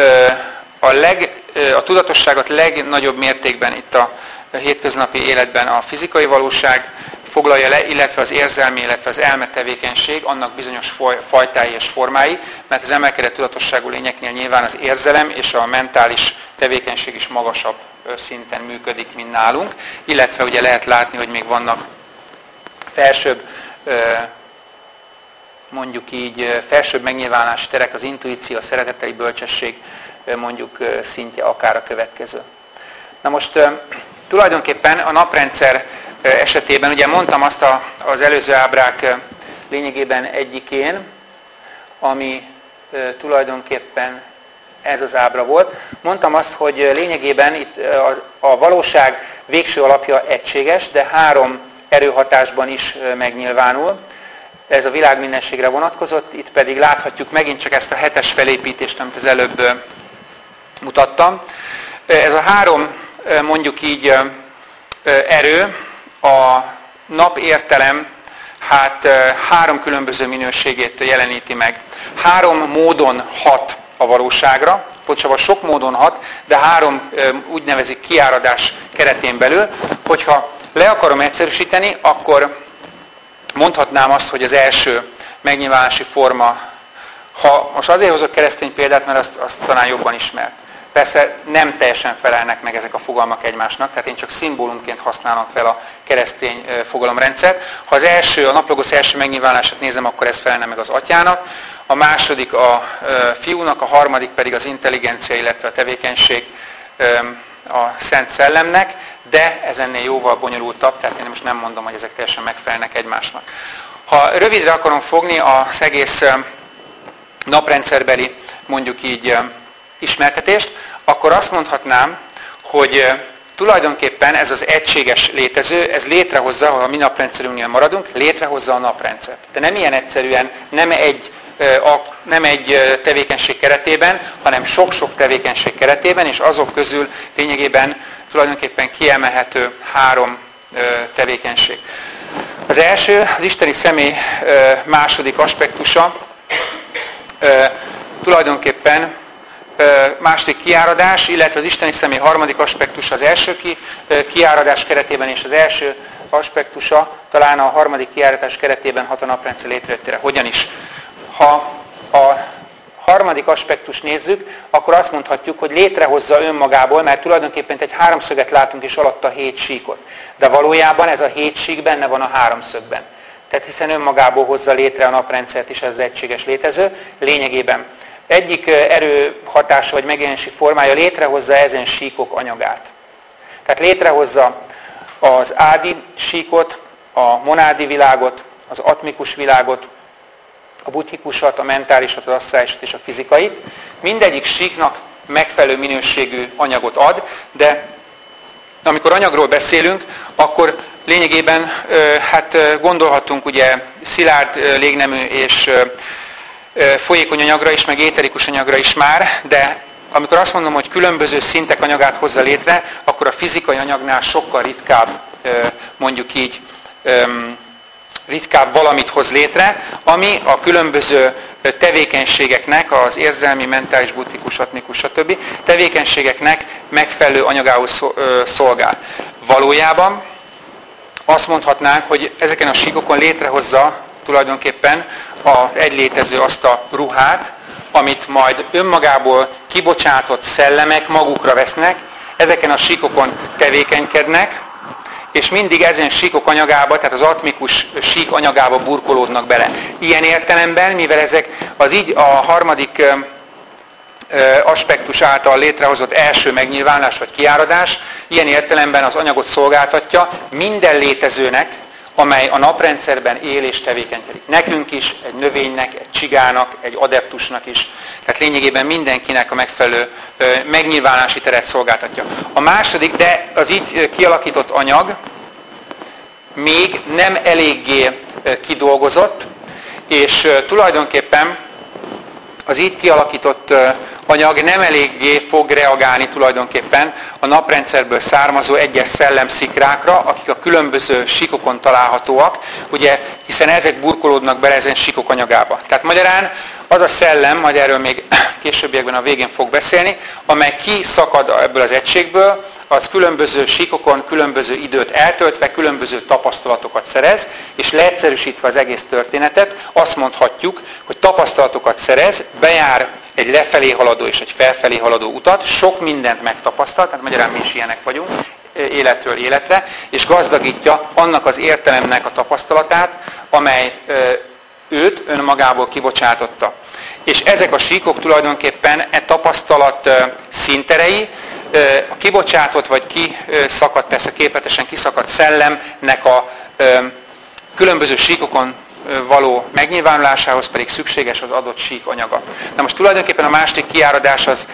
a tudatosságot legnagyobb mértékben itt a hétköznapi életben a fizikai valóság foglalja le, illetve az érzelmi, illetve az elmetevékenység, annak bizonyos fajtái és formái, mert az emelkedett tudatosságú lényeknél nyilván az érzelem és a mentális tevékenység is magasabb szinten működik, mint nálunk, illetve ugye lehet látni, hogy még vannak felsőbb, mondjuk így, felsőbb megnyilvánulási terek, az intuíció, a szereteteli bölcsesség mondjuk szintje akár a következő. Na most tulajdonképpen a naprendszer esetében, ugye mondtam azt az előző ábrák lényegében egyikén, ami tulajdonképpen ez az ábra volt. Mondtam azt, hogy lényegében itt a valóság végső alapja egységes, de 3 erőhatásban is megnyilvánul. Ez a világmindenségre vonatkozott, itt pedig láthatjuk megint csak ezt a 7-es felépítést, amit az előbb mutattam. Ez a három, mondjuk így, erő, a napértelem, hát három különböző minőségét jeleníti meg. Három módon hat a valóságra, pontosabban sok módon hat, de három úgy nevezik kiáradás keretén belül. Hogyha le akarom egyszerűsíteni, akkor mondhatnám azt, hogy az első megnyilvánulási forma, ha most azért hozok keresztény példát, mert azt talán jobban ismert. Persze nem teljesen felelnek meg ezek a fogalmak egymásnak, tehát én csak szimbólumként használom fel a keresztény fogalomrendszert. Ha az első, a naplogos első megnyilvánulását nézem, akkor ez felelne meg az atyának, a második a fiúnak, a harmadik pedig az intelligencia, illetve a tevékenység a Szent Szellemnek, de ez ennél jóval bonyolultabb, tehát én most nem mondom, hogy ezek teljesen megfelelnek egymásnak. Ha rövidre akarom fogni az egész naprendszerbeli, mondjuk így, ismertetést, akkor azt mondhatnám, hogy tulajdonképpen ez az egységes létező, ez létrehozza, ha a mi naprendszerünknél maradunk, létrehozza a naprendszert. De nem ilyen egyszerűen, nem egy tevékenység keretében, hanem sok-sok tevékenység keretében, és azok közül lényegében tulajdonképpen kiemelhető három tevékenység. Az első, az isteni személy második aspektusa, tulajdonképpen második kiáradás, illetve az isteni személy harmadik aspektusa az első kiáradás keretében, és az első aspektusa talán a harmadik kiáradás keretében hat a naprendszer létrejöttére. Hogyan is? Ha a harmadik aspektust nézzük, akkor azt mondhatjuk, hogy létrehozza önmagából, mert tulajdonképpen egy háromszöget látunk és alatta 7 síkot. De valójában ez a 7 sík benne van a háromszögben. Tehát hiszen önmagából hozza létre a naprendszert is ez az egységes létező, lényegében. Egyik erőhatása vagy megjelenési formája létrehozza ezen síkok anyagát. Tehát létrehozza az ádi síkot, a monádi világot, az atmikus világot, a buddhikusat, a mentálisat, az asztrálisat és a fizikait. Mindegyik síknak megfelelő minőségű anyagot ad, de amikor anyagról beszélünk, akkor lényegében hát gondolhatunk ugye szilárd légnemű és folyékony anyagra is, meg éterikus anyagra is már, de amikor azt mondom, hogy különböző szintek anyagát hozza létre, akkor a fizikai anyagnál sokkal ritkább, mondjuk így, ritkább valamit hoz létre, ami a különböző tevékenységeknek, az érzelmi, mentális, buddhikus, atmikus, stb. Tevékenységeknek megfelelő anyagául szolgál. Valójában azt mondhatnánk, hogy ezeken a síkokon létrehozza tulajdonképpen az egy létező azt a ruhát, amit majd önmagából kibocsátott szellemek magukra vesznek, ezeken a síkokon tevékenykednek, és mindig ezen síkok anyagába, tehát az atmikus sík anyagába burkolódnak bele. Ilyen értelemben, mivel ezek az így a harmadik aspektus által létrehozott első megnyilvánulás vagy kiáradás, ilyen értelemben az anyagot szolgáltatja minden létezőnek, amely a naprendszerben él és tevékenykedik. Nekünk is, egy növénynek, egy csigának, egy adeptusnak is. Tehát lényegében mindenkinek a megfelelő megnyilvánulási teret szolgáltatja. A második, de az így kialakított anyag még nem eléggé kidolgozott, és tulajdonképpen az így kialakított anyag nem eléggé fog reagálni tulajdonképpen a naprendszerből származó egyes szellemszikrákra, akik a különböző síkokon találhatóak, ugye, hiszen ezek burkolódnak bele ezen síkok anyagába. Tehát magyarán az a szellem, majd erről még későbbiekben a végén fog beszélni, amely kiszakad ebből az egységből, az különböző síkokon, különböző időt eltöltve, különböző tapasztalatokat szerez, és leegyszerűsítve az egész történetet, azt mondhatjuk, hogy tapasztalatokat szerez, bejár egy lefelé haladó és egy felfelé haladó utat, sok mindent megtapasztal, tehát magyarán mi is ilyenek vagyunk, életről életre, és gazdagítja annak az értelemnek a tapasztalatát, amely őt önmagából kibocsátotta. És ezek a síkok tulajdonképpen e tapasztalat színterei, a kibocsátott vagy kiszakadt, persze képletesen kiszakadt szellemnek a különböző síkokon való megnyilvánulásához pedig szükséges az adott sík anyaga. Na most tulajdonképpen a második kiáradás az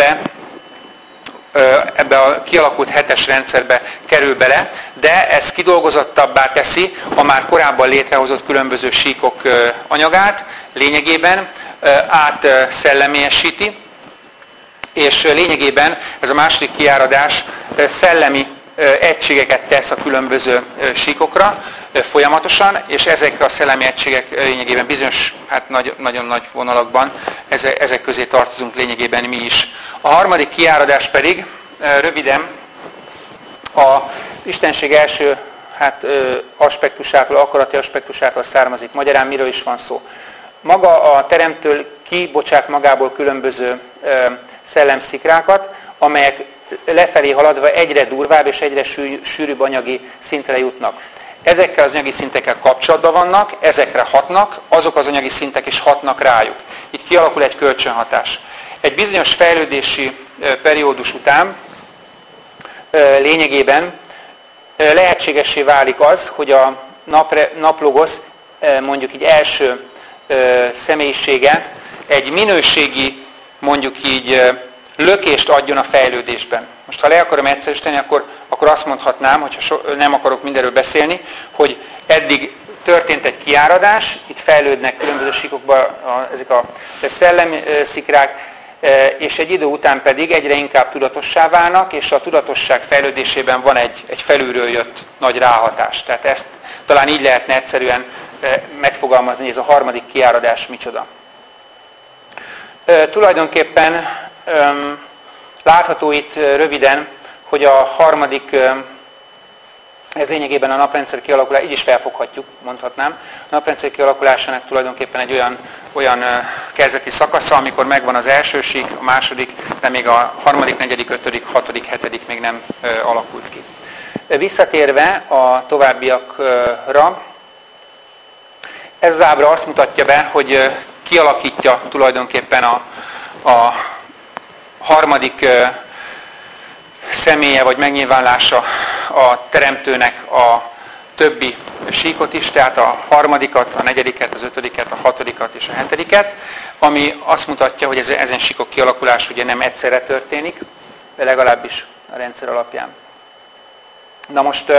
ebbe a kialakult 7-es rendszerbe kerül bele, de ez kidolgozottabbá teszi a már korábban létrehozott különböző síkok anyagát, lényegében átszellemélyesíti, és lényegében ez a második kiáradás szellemi egységeket tesz a különböző síkokra folyamatosan, és ezek a szellemi egységek lényegében bizonyos, hát nagyon nagy vonalakban ezek közé tartozunk lényegében mi is. A harmadik kiáradás pedig röviden a Istenség első aspektusától, akarati aspektusától származik. Magyarán miről is van szó? Maga a teremtől kibocsát magából különböző szellemszikrákat, amelyek lefelé haladva egyre durvább és egyre sűrűbb anyagi szintre jutnak. Ezekkel az anyagi szintekkel kapcsolatban vannak, ezekre hatnak, azok az anyagi szintek is hatnak rájuk. Így kialakul egy kölcsönhatás. Egy bizonyos fejlődési periódus után lényegében lehetségessé válik az, hogy a naplogosz mondjuk így első személyisége egy minőségi, mondjuk így lökést adjon a fejlődésben. Most ha le akarom egyszerűsíteni, akkor azt mondhatnám, hogyha nem akarok mindenről beszélni, hogy eddig történt egy kiáradás, itt fejlődnek különböző síkokban ezek a szellemszikrák, és egy idő után pedig egyre inkább tudatossá válnak, és a tudatosság fejlődésében van egy felülről jött nagy ráhatás. Tehát ezt talán így lehetne egyszerűen megfogalmazni, hogy ez a harmadik kiáradás micsoda. Tulajdonképpen látható itt röviden, hogy a harmadik, ez lényegében a naprendszer kialakulása, így is felfoghatjuk, mondhatnám. A naprendszer kialakulásának tulajdonképpen egy olyan kezdeti szakasza, amikor megvan az első sík, a második, de még a harmadik, negyedik, ötödik, hatodik, hetedik még nem alakult ki. Visszatérve a továbbiakra, ez az ábra azt mutatja be, hogy kialakítja tulajdonképpen a harmadik személye vagy megnyilvánulása a teremtőnek a többi síkot is, tehát a harmadikat, a negyediket, az ötödiket, a hatodikat és a hetediket, ami azt mutatja, hogy ezen síkok kialakulás ugye nem egyszerre történik, de legalábbis a rendszer alapján. Na most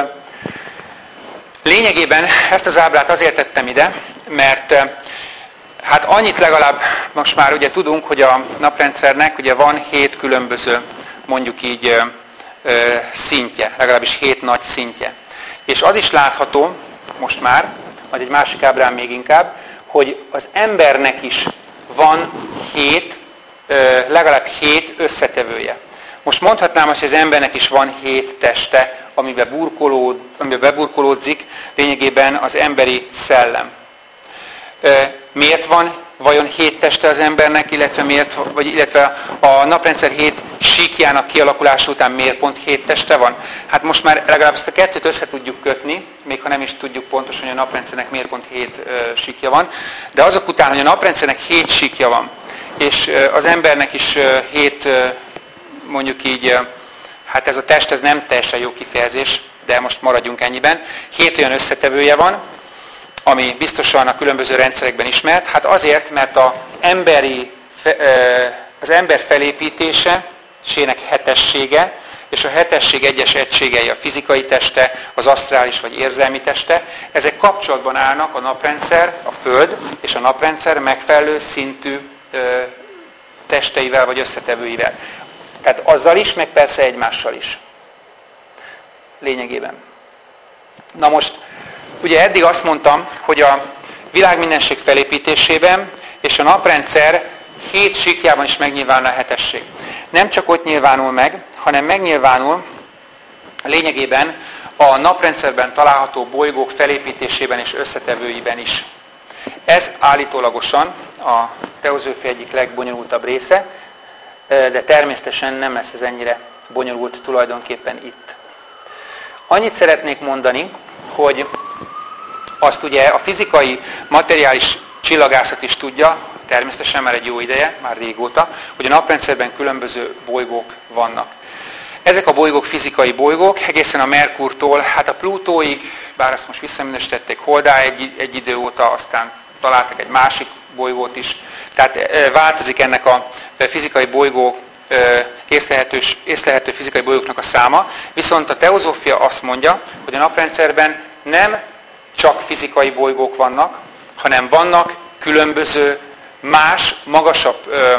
lényegében ezt az ábrát azért tettem ide, mert hát annyit legalább most már ugye tudunk, hogy a naprendszernek ugye van 7 különböző, mondjuk így szintje, legalábbis 7 nagy szintje. És az is látható most már, vagy egy másik ábrán még inkább, hogy az embernek is van legalább 7 összetevője. Most mondhatnám azt, hogy az embernek is van 7 teste, amiben beburkolódzik lényegében az emberi szellem. Miért van vajon 7 teste az embernek, illetve a naprendszer 7 síkjának kialakulása után miért pont 7 teste van? Hát most már legalább ezt a kettőt össze tudjuk kötni, még ha nem is tudjuk pontosan, hogy a naprendszernek miért pont 7 síkja van, de azok után, hogy a naprendszernek 7 síkja van, és az embernek is 7, mondjuk így, hát ez a test, ez nem teljesen jó kifejezés, de most maradjunk ennyiben, 7 olyan összetevője van, ami biztosan a különböző rendszerekben ismert, hát azért, mert az ember felépítése, sének hetessége, és a hetesség egyes egységei, a fizikai teste, az asztrális vagy érzelmi teste, ezek kapcsolatban állnak a naprendszer, a Föld és a naprendszer megfelelő szintű testeivel vagy összetevőivel. Tehát azzal is, meg persze egymással is. Lényegében. Na most, ugye eddig azt mondtam, hogy a világmindenség felépítésében és a naprendszer 7 síkjában is megnyilvánul a hetesség. Nem csak ott nyilvánul meg, hanem megnyilvánul lényegében a naprendszerben található bolygók felépítésében és összetevőiben is. Ez állítólagosan a teozófia egyik legbonyolultabb része, de természetesen nem lesz ez ennyire bonyolult tulajdonképpen itt. Annyit szeretnék mondani, hogy azt ugye a fizikai, materiális csillagászat is tudja, természetesen már egy jó ideje, már régóta, hogy a naprendszerben különböző bolygók vannak. Ezek a bolygók fizikai bolygók, egészen a Merkurtól, hát a Plutóig, bár azt most visszaminősítették Holdá egy idő óta, aztán találtak egy másik bolygót is. Tehát változik ennek a fizikai bolygó, észlelhető fizikai bolygóknak a száma, viszont a teozófia azt mondja, hogy a naprendszerben nem csak fizikai bolygók vannak, hanem vannak különböző más, magasabb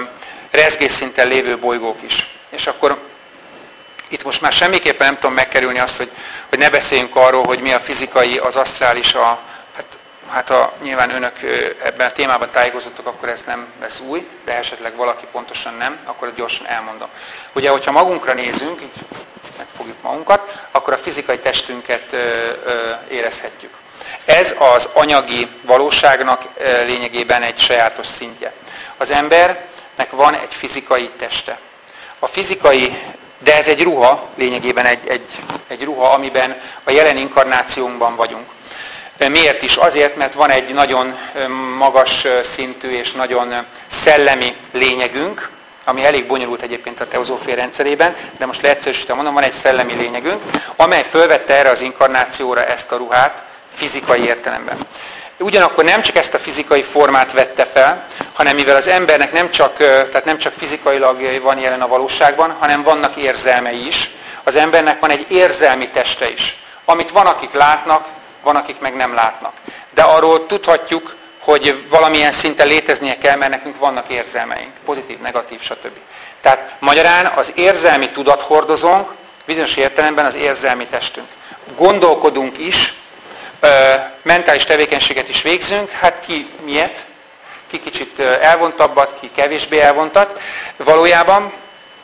rezgésszinten lévő bolygók is. És akkor itt most már semmiképpen nem tudom megkerülni azt, hogy ne beszéljünk arról, hogy mi a fizikai, az asztrális, nyilván önök ebben a témában tájékozottak, akkor ez nem lesz új, de esetleg valaki pontosan nem, akkor gyorsan elmondom. Ugye, hogyha magunkra nézünk, így megfogjuk magunkat, akkor a fizikai testünket érezhetjük. Ez az anyagi valóságnak lényegében egy sajátos szintje. Az embernek van egy fizikai teste. A fizikai, de ez egy ruha, lényegében egy ruha, amiben a jelen inkarnációnkban vagyunk. Miért is? Azért, mert van egy nagyon magas szintű és nagyon szellemi lényegünk, ami elég bonyolult egyébként a teozófia rendszerében, de most leegyszerűsítve mondom, van egy szellemi lényegünk, amely fölvette erre az inkarnációra ezt a ruhát fizikai értelemben. Ugyanakkor nem csak ezt a fizikai formát vette fel, hanem mivel az embernek nem csak fizikailag van jelen a valóságban, hanem vannak érzelmei is. Az embernek van egy érzelmi teste is, amit van, akik látnak, van, akik meg nem látnak. De arról tudhatjuk, hogy valamilyen szinten léteznie kell, mert nekünk vannak érzelmeink, pozitív, negatív, stb. Tehát magyarán az érzelmi tudathordozónk, bizonyos értelemben az érzelmi testünk. Gondolkodunk is, mentális tevékenységet is végzünk, hát ki miért? Ki kicsit elvontabbat, ki kevésbé elvontat. Valójában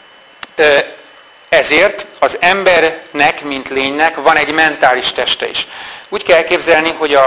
ezért az embernek, mint lénynek van egy mentális teste is. Úgy kell elképzelni, hogy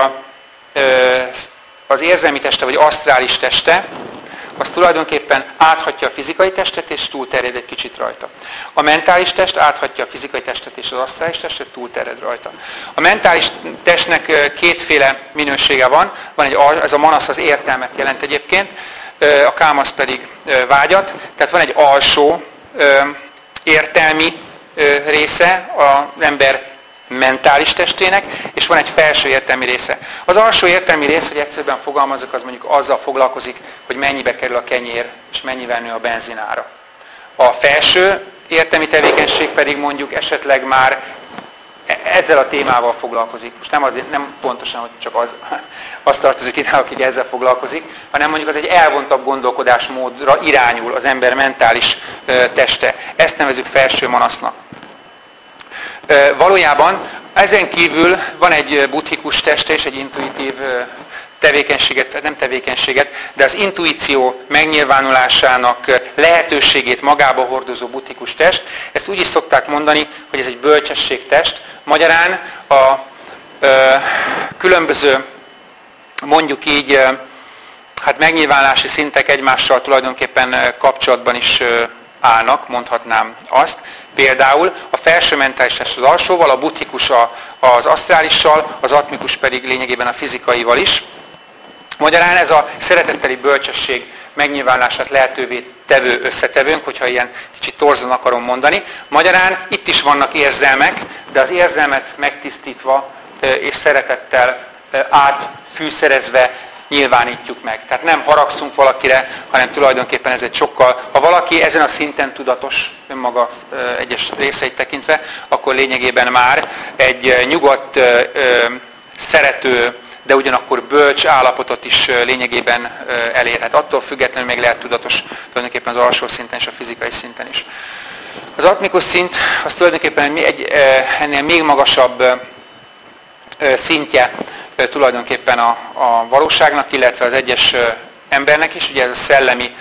az érzelmi teste, vagy asztrális teste, az tulajdonképpen áthatja a fizikai testet, és túlterjed egy kicsit rajta. A mentális test áthatja a fizikai testet, és az asztrális testet túlterjed rajta. A mentális testnek kétféle minősége van. Ez a manasz az értelmet jelent egyébként, a kámasz pedig vágyat. Tehát van egy alsó értelmi része az ember mentális testének, és van egy felső értelmi része. Az alsó értelmi rész, hogy egyszerűen fogalmazok, az mondjuk azzal foglalkozik, hogy mennyibe kerül a kenyér, és mennyivel nő a benzinára. A felső értelmi tevékenység pedig mondjuk esetleg már ezzel a témával foglalkozik. Most nem pontosan, hogy csak az tartozik ide, akik ezzel foglalkozik, hanem mondjuk az egy elvontabb gondolkodásmódra irányul az ember mentális teste. Ezt nevezzük felső manasznak. Valójában ezen kívül van egy buddhikus teste és egy intuitív de az intuíció megnyilvánulásának lehetőségét magába hordozó buddhikus test. Ezt úgy is szokták mondani, hogy ez egy bölcsességtest. Magyarán a különböző, mondjuk így, megnyilvánulási szintek egymással tulajdonképpen kapcsolatban is állnak, mondhatnám azt. Például a felső mentális test az alsóval, a buddhikus az asztrálissal, az atmikus pedig lényegében a fizikaival is. Magyarán ez a szeretetteli bölcsesség megnyilvánulását lehetővé tevő összetevőnk, hogyha ilyen kicsit torzon akarom mondani. Magyarán itt is vannak érzelmek, de az érzelmet megtisztítva és szeretettel átfűszerezve nyilvánítjuk meg. Tehát nem haragszunk valakire, hanem tulajdonképpen ez egy sokkal, ha valaki ezen a szinten tudatos önmaga egyes részeit tekintve, akkor lényegében már egy nyugodt, szerető, de ugyanakkor bölcs állapotot is lényegében elérhet. Attól függetlenül még lehet tudatos tulajdonképpen az alsó szinten és a fizikai szinten is. Az atmikus szint az tulajdonképpen ennél még magasabb szintje tulajdonképpen a valóságnak, illetve az egyes embernek is. Ugye ez a szellemi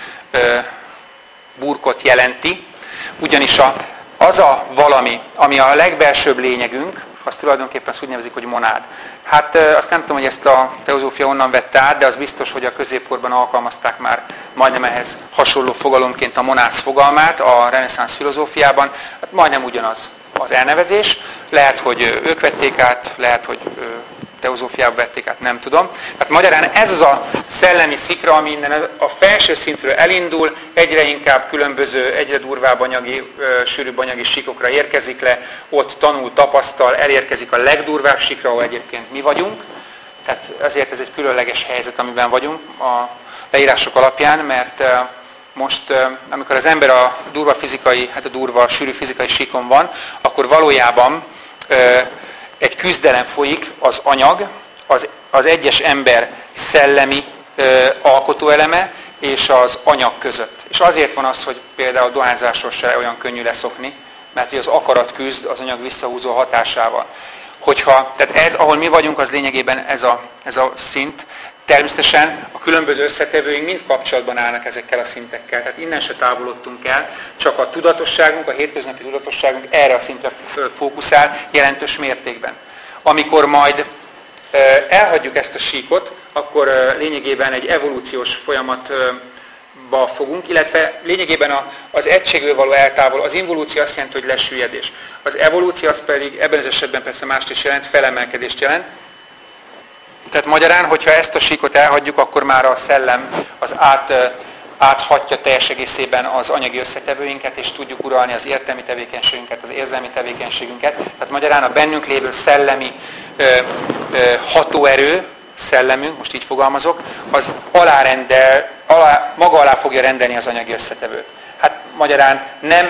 burkot jelenti, ugyanis az a valami, ami a legbelsőbb lényegünk, az tulajdonképpen azt úgy nevezik, hogy monád. Hát azt nem tudom, hogy ezt a teozófia onnan vette át, de az biztos, hogy a középkorban alkalmazták már majdnem ehhez hasonló fogalomként a monász fogalmát a reneszánsz filozófiában. Hát majdnem ugyanaz az elnevezés. Lehet, hogy ők vették át, lehet, hogy teozófiába vették át, nem tudom. Hát magyarán ez az a szellemi szikra, ami innen a felső szintről elindul, egyre inkább különböző, egyre durvább anyagi, sűrűbb anyagi síkokra érkezik le, ott tanul, tapasztal, elérkezik a legdurvább síkra, ahol egyébként mi vagyunk. Tehát ezért ez egy különleges helyzet, amiben vagyunk a leírások alapján, mert most, amikor az ember a durva fizikai, sűrű fizikai síkon van, akkor valójában egy küzdelem folyik az anyag, az egyes ember szellemi alkotóeleme és az anyag között. És azért van az, hogy például dohányzásról se olyan könnyű leszokni, mert az akarat küzd az anyag visszahúzó hatásával. Tehát ez, ahol mi vagyunk, az lényegében ez a szint. Természetesen a különböző összetevőink mind kapcsolatban állnak ezekkel a szintekkel. Tehát innen se távolodtunk el, csak a tudatosságunk, a hétköznapi tudatosságunk erre a szintre fókuszál jelentős mértékben. Amikor majd elhagyjuk ezt a síkot, akkor lényegében egy evolúciós folyamatba fogunk, illetve lényegében az egységből való eltávol, az involúció azt jelenti, hogy lesüllyedés. Az evolúció az pedig ebben az esetben persze mást is jelent, felemelkedést jelent. Tehát magyarán, hogyha ezt a síkot elhagyjuk, akkor már a szellem az áthatja teljes egészében az anyagi összetevőinket, és tudjuk uralni az értelmi tevékenységünket, az érzelmi tevékenységünket. Tehát magyarán a bennünk lévő szellemi hatóerő, szellemünk, most így fogalmazok, az maga alá fogja rendelni az anyagi összetevőt. Hát magyarán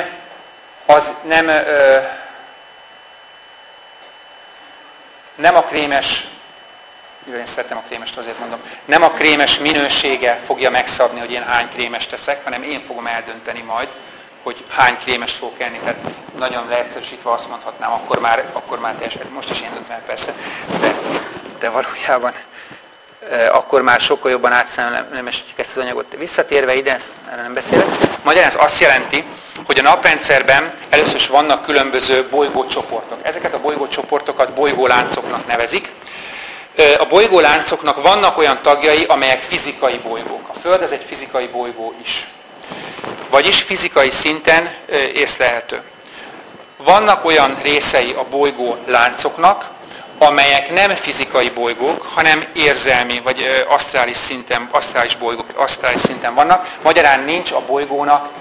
nem a krémes, mivel én szeretem a krémest, azért mondom, nem a krémes minősége fogja megszabni, hogy én hány krémest teszek, hanem én fogom eldönteni majd, hogy hány krémest fogok enni. Tehát nagyon leegyszerűsítve azt mondhatnám, akkor már teljesen, most is én döntöm el persze, de valójában akkor már sokkal jobban átszámlemesítjük ezt az anyagot. Visszatérve ide, ezt nem beszélek. Magyarán ez azt jelenti, hogy a naprendszerben először is vannak különböző bolygócsoportok. Ezeket a bolygócsoportokat bolygóláncoknak nevezik. A bolygóláncoknak vannak olyan tagjai, amelyek fizikai bolygók. A Föld ez egy fizikai bolygó is. Vagyis fizikai szinten észlelhető. Vannak olyan részei a bolygóláncoknak, amelyek nem fizikai bolygók, hanem érzelmi vagy asztrális szinten vannak. Magyarán nincs a bolygónak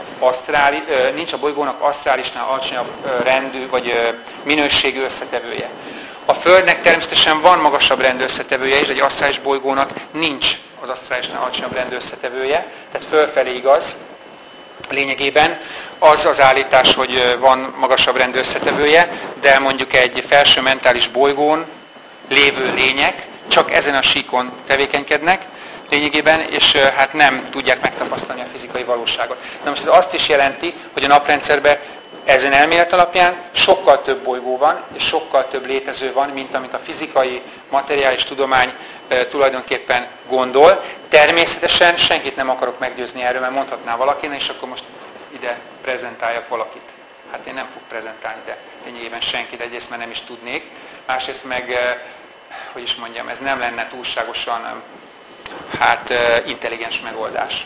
asztrálisnál alacsonyabb rendű vagy minőségű összetevője. A Földnek természetesen van magasabb rendű összetevője is, de egy asztrális bolygónak nincs az asztrálisnál alacsonyabb rendű összetevője, tehát fölfelé igaz. Lényegében az az állítás, hogy van magasabb rendű összetevője, de mondjuk egy felső mentális bolygón lévő lények csak ezen a síkon tevékenykednek lényegében, és hát nem tudják megtapasztalni a fizikai valóságot. Na most ez azt is jelenti, hogy a naprendszerben ezen elmélet alapján sokkal több bolygó van, és sokkal több létező van, mint amit a fizikai, materiális tudomány tulajdonképpen gondol. Természetesen senkit nem akarok meggyőzni erről, mert mondhatná valakinek, és akkor most ide prezentáljak valakit. Hát én nem fog prezentálni, de lényegében senkit, egyrészt mert nem is tudnék. Másrészt meg, hogy is mondjam, ez nem lenne túlságosan intelligens megoldás.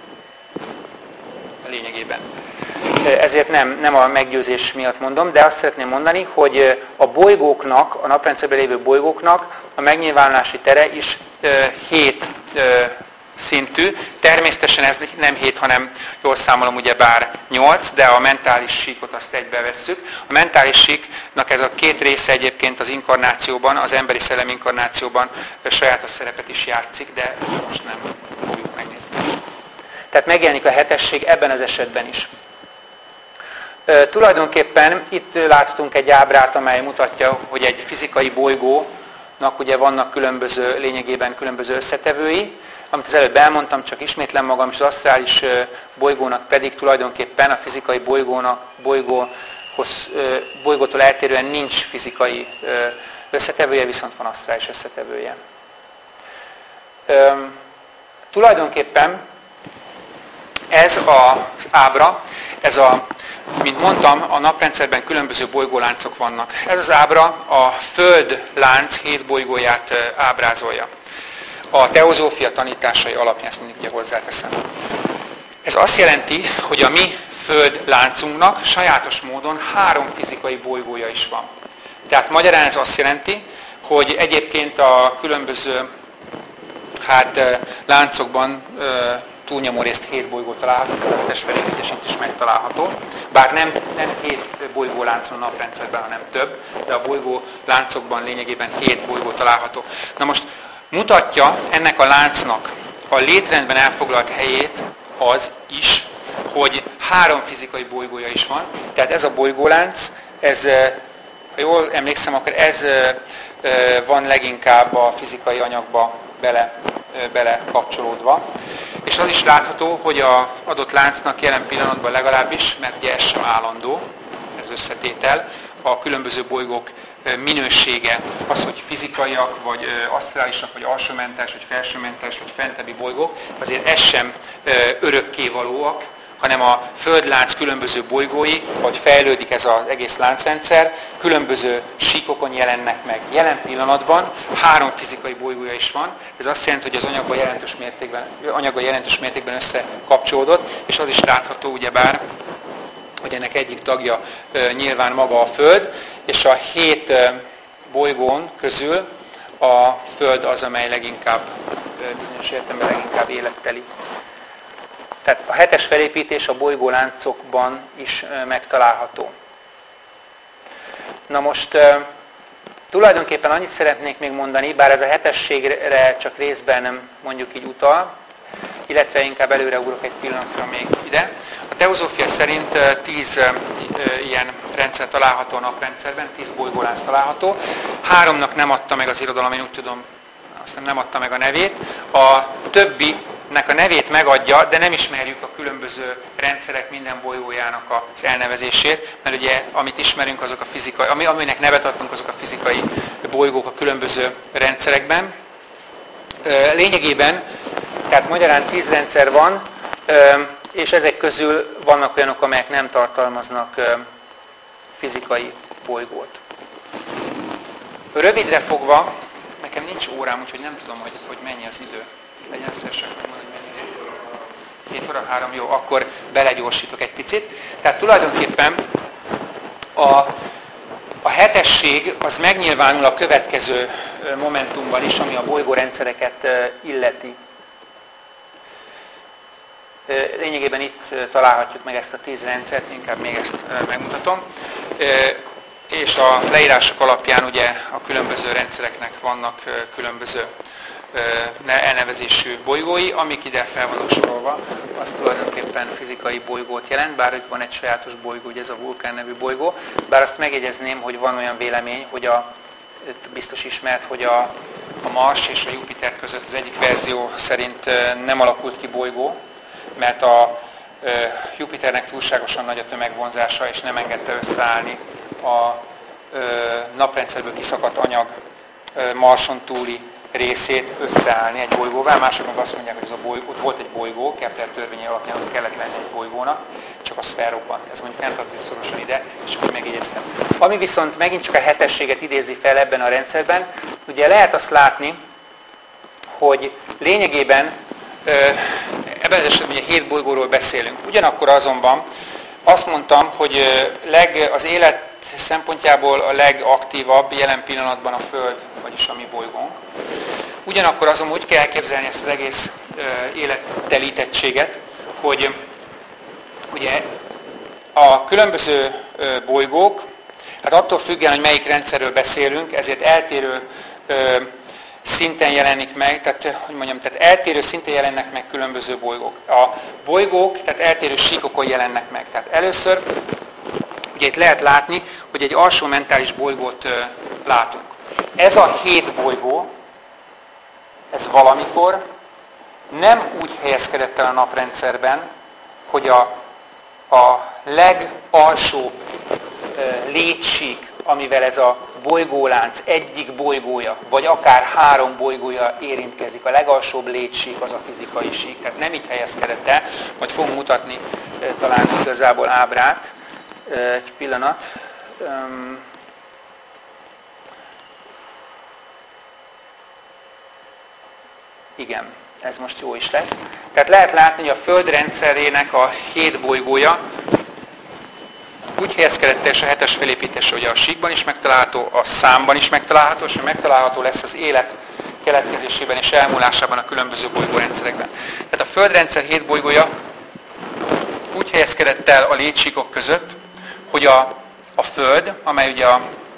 Lényegében. Ezért nem a meggyőzés miatt mondom, de azt szeretném mondani, hogy a bolygóknak, a naprendszerben lévő bolygóknak a megnyilvánulási tere is 7 szintű. Természetesen ez nem 7, hanem jól számolom ugyebár 8, de a mentális síkot azt egybevesszük. A mentális síknak ez a két része egyébként az inkarnációban, az emberi szellem inkarnációban sajátos szerepet is játszik, de ezt most nem fogjuk megnézni. Tehát megjelenik a hetesség ebben az esetben is. Tulajdonképpen itt láthatunk egy ábrát, amely mutatja, hogy egy fizikai bolygónak ugye vannak lényegében különböző összetevői, amit az előbb elmondtam, csak ismétlem magam, és az asztrális bolygónak pedig tulajdonképpen a fizikai bolygótól eltérően nincs fizikai összetevője, viszont van asztrális összetevője. Tulajdonképpen ez az ábra, mint mondtam, a naprendszerben különböző bolygóláncok vannak. Ez az ábra a Föld lánc 7 bolygóját ábrázolja. A teozófia tanításai alapján, ezt mindig ugye hozzáteszem. Ez azt jelenti, hogy a mi Föld láncunknak sajátos módon 3 fizikai bolygója is van. Tehát magyarán ez azt jelenti, hogy egyébként a különböző láncokban túlnyomó részt 7 bolygó található, a testfelépítés itt is megtalálható. Bár nem 7 bolygólánc van a naprendszerben, hanem több, de a bolygóláncokban lényegében 7 bolygó található. Na most mutatja ennek a láncnak a létrendben elfoglalt helyét az is, hogy 3 fizikai bolygója is van. Tehát ez a bolygólánc, ha jól emlékszem, akkor ez van leginkább a fizikai anyagba bele bele kapcsolódva. És az is látható, hogy az adott láncnak jelen pillanatban legalábbis, mert ugye ez sem állandó, ez összetétel, a különböző bolygók minősége, az, hogy fizikaiak, vagy asztrálisak, vagy alsómentes, vagy felsőmentes, vagy fentebbi bolygók, azért ez sem örökkévalóak, hanem a Földlánc különböző bolygói, ahogy fejlődik ez az egész láncrendszer, különböző síkokon jelennek meg. Jelen pillanatban 3 fizikai bolygója is van, ez azt jelenti, hogy az anyaggal jelentős mértékben összekapcsolódott, és az is látható ugyebár, hogy ennek egyik tagja nyilván maga a Föld, és a 7 bolygón közül a Föld az, amely leginkább, bizonyos értelemben leginkább életteli. Tehát a 7-es felépítés a bolygóláncokban is megtalálható. Na most tulajdonképpen annyit szeretnék még mondani, bár ez a 7-ességre csak részben nem mondjuk így utal, illetve inkább előreugrok egy pillanatra még ide. A teozófia szerint 10 ilyen rendszer található a naprendszerben, 10 bolygólánc található. 3-nak nem adta meg az irodalom, én úgy tudom, aztán nem adta meg a nevét. A többinek a nevét megadja, de nem ismerjük a különböző rendszerek minden bolygójának az elnevezését, mert ugye amit ismerünk, azok a fizikai, aminek nevet adtunk, azok a fizikai bolygók a különböző rendszerekben. Lényegében, tehát magyarán 10 rendszer van, és ezek közül vannak olyanok, amelyek nem tartalmaznak fizikai bolygót. Rövidre fogva, nekem nincs órám, úgyhogy nem tudom, hogy mennyi az idő. Legyen szívesek megmondani, hogy mennyi az idő. 7 óra 3, jó, akkor belegyorsítok egy picit. Tehát tulajdonképpen a 7-esség az megnyilvánul a következő momentumban is, ami a bolygórendszereket illeti. Lényegében itt találhatjuk meg ezt a 10 rendszert, inkább még ezt megmutatom. És a leírások alapján ugye a különböző rendszereknek vannak különböző elnevezésű bolygói, amik ide fel vannak sorolva, az tulajdonképpen fizikai bolygót jelent, bár itt van egy sajátos bolygó, ugye ez a Vulkán nevű bolygó, bár azt megjegyezném, hogy van olyan vélemény, hogy biztos ismert, hogy a Mars és a Jupiter között az egyik verzió szerint nem alakult ki bolygó, mert a Jupiternek túlságosan nagy a tömegvonzása, és nem engedte összeállni a naprendszerből kiszakadt anyag Marson túli részét összeállni egy bolygóval. Mások meg azt mondják, hogy ez a bolygó, ott volt egy bolygó, Kepler törvénye alapján ott kellett lenni egy bolygónak, csak az felrobbant. Ez mondjuk nem tartozik szorosan ide, és úgy megjegyeztem. Ami viszont megint csak a 7-ességet idézi fel ebben a rendszerben, ugye lehet azt látni, hogy lényegében ebben az esetben ugye 7 bolygóról beszélünk. Ugyanakkor azonban azt mondtam, hogy az élet szempontjából a legaktívabb jelen pillanatban a Föld, vagyis a mi bolygónk. Ugyanakkor azonban úgy kell elképzelni ezt az egész élettelítettséget, hogy ugye a különböző bolygók, hát attól függően, hogy melyik rendszerről beszélünk, ezért eltérő szinten jelenik meg, tehát eltérő szinten jelennek meg különböző bolygók. A bolygók, tehát eltérő síkokon jelennek meg. Tehát először, ugye itt lehet látni, hogy egy alsó mentális bolygót látunk. Ez a 7 bolygó, ez valamikor nem úgy helyezkedett el a naprendszerben, hogy a legalsóbb létsík, amivel ez a bolygólánc egyik bolygója, vagy akár 3 bolygója érintkezik. A legalsóbb létsík az a fizikai sík, tehát nem így helyezkedett el, majd fogunk mutatni talán igazából ábrát. Egy pillanat. Igen, ez most jó is lesz. Tehát lehet látni, hogy a Föld rendszerének a 7 bolygója úgy helyezkedett el, és a 7-es felépítés, hogy a síkban is megtalálható, a számban is megtalálható, és megtalálható lesz az élet keletkezésében és elmúlásában a különböző bolygórendszerekben. Tehát a Földrendszer 7 bolygója úgy helyezkedett el a létsíkok között, hogy a Föld, amely ugye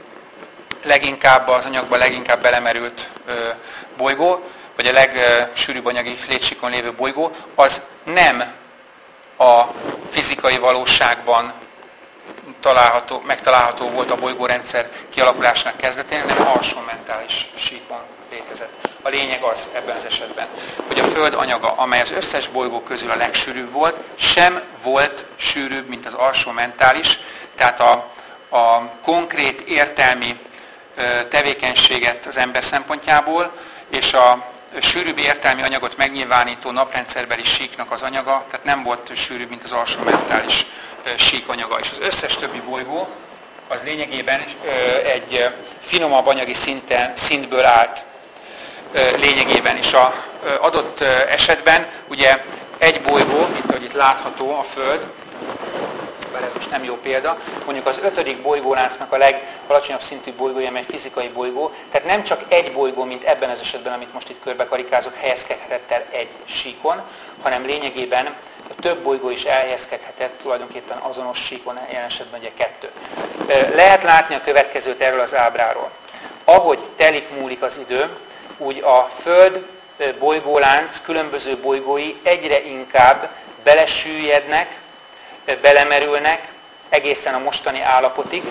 az anyagban leginkább belemerült bolygó, vagy a legsűrűbb anyagi létsíkon lévő bolygó, az nem a fizikai valóságban megtalálható volt a bolygórendszer kialakulásának kezdetén, hanem alsó mentális síkon létezett. A lényeg az ebben az esetben, hogy a Föld anyaga, amely az összes bolygó közül a legsűrűbb volt, sem volt sűrűbb, mint az alsó mentális, tehát a konkrét értelmi tevékenységet az ember szempontjából, és a sűrűbb értelmi anyagot megnyilvánító naprendszerbeli síknak az anyaga, tehát nem volt sűrűbb, mint az alsó mentális sík anyaga. És az összes többi bolygó az lényegében egy finomabb anyagi szintből állt lényegében. És az adott esetben ugye egy bolygó, mint ahogy itt látható, a Föld, bár ez most nem jó példa, mondjuk az 5. bolygóláncnak a legalacsonyabb szintű bolygója, amely fizikai bolygó, tehát nem csak egy bolygó, mint ebben az esetben, amit most itt körbe karikázok, helyezkedhetett el egy síkon, hanem lényegében több bolygó is elhelyezkedhetett tulajdonképpen azonos síkon, jelen esetben ugye 2. Lehet látni a következőt erről az ábráról. Ahogy telik múlik az idő, úgy a Föld bolygólánc különböző bolygói egyre inkább belesüllyednek, belemerülnek egészen a mostani állapotig.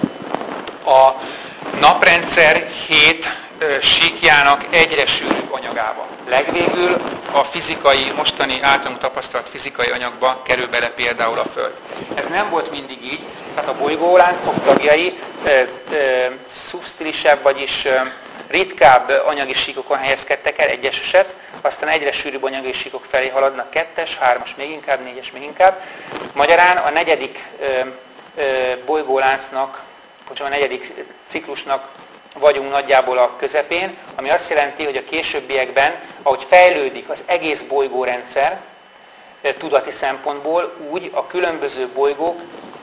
A naprendszer 7 síkjának egyre sűrűbb anyagába. Legvégül a fizikai, mostani általunk tapasztalt fizikai anyagba kerül bele például a Föld. Ez nem volt mindig így, tehát a bolygóláncok tagjai szubsztilisebb, vagyis ritkább anyagi síkokon helyezkedtek el, egyes eset, aztán egyre sűrűbb anyagi síkok felé haladnak, 2-es, 3-as még inkább, 4-es még inkább. Magyarán a 4. bolygóláncnak, a 4. ciklusnak vagyunk nagyjából a közepén, ami azt jelenti, hogy a későbbiekben, ahogy fejlődik az egész bolygórendszer tudati szempontból, úgy a különböző bolygók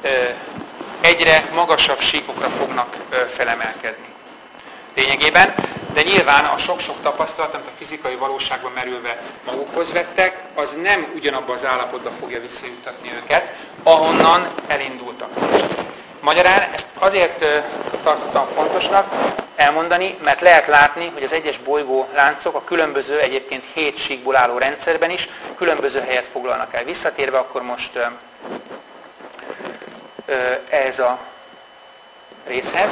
egyre magasabb síkokra fognak felemelkedni. Lényegében, de nyilván a sok-sok tapasztalat, amit a fizikai valóságban merülve magukhoz vettek, az nem ugyanabba az állapotba fogja visszajutatni őket, ahonnan elindultak. Magyarán ezt azért tartottam fontosnak elmondani, mert lehet látni, hogy az egyes bolygó láncok a különböző, egyébként 7 síkból álló rendszerben is különböző helyet foglalnak el. Visszatérve akkor most ez a részhez.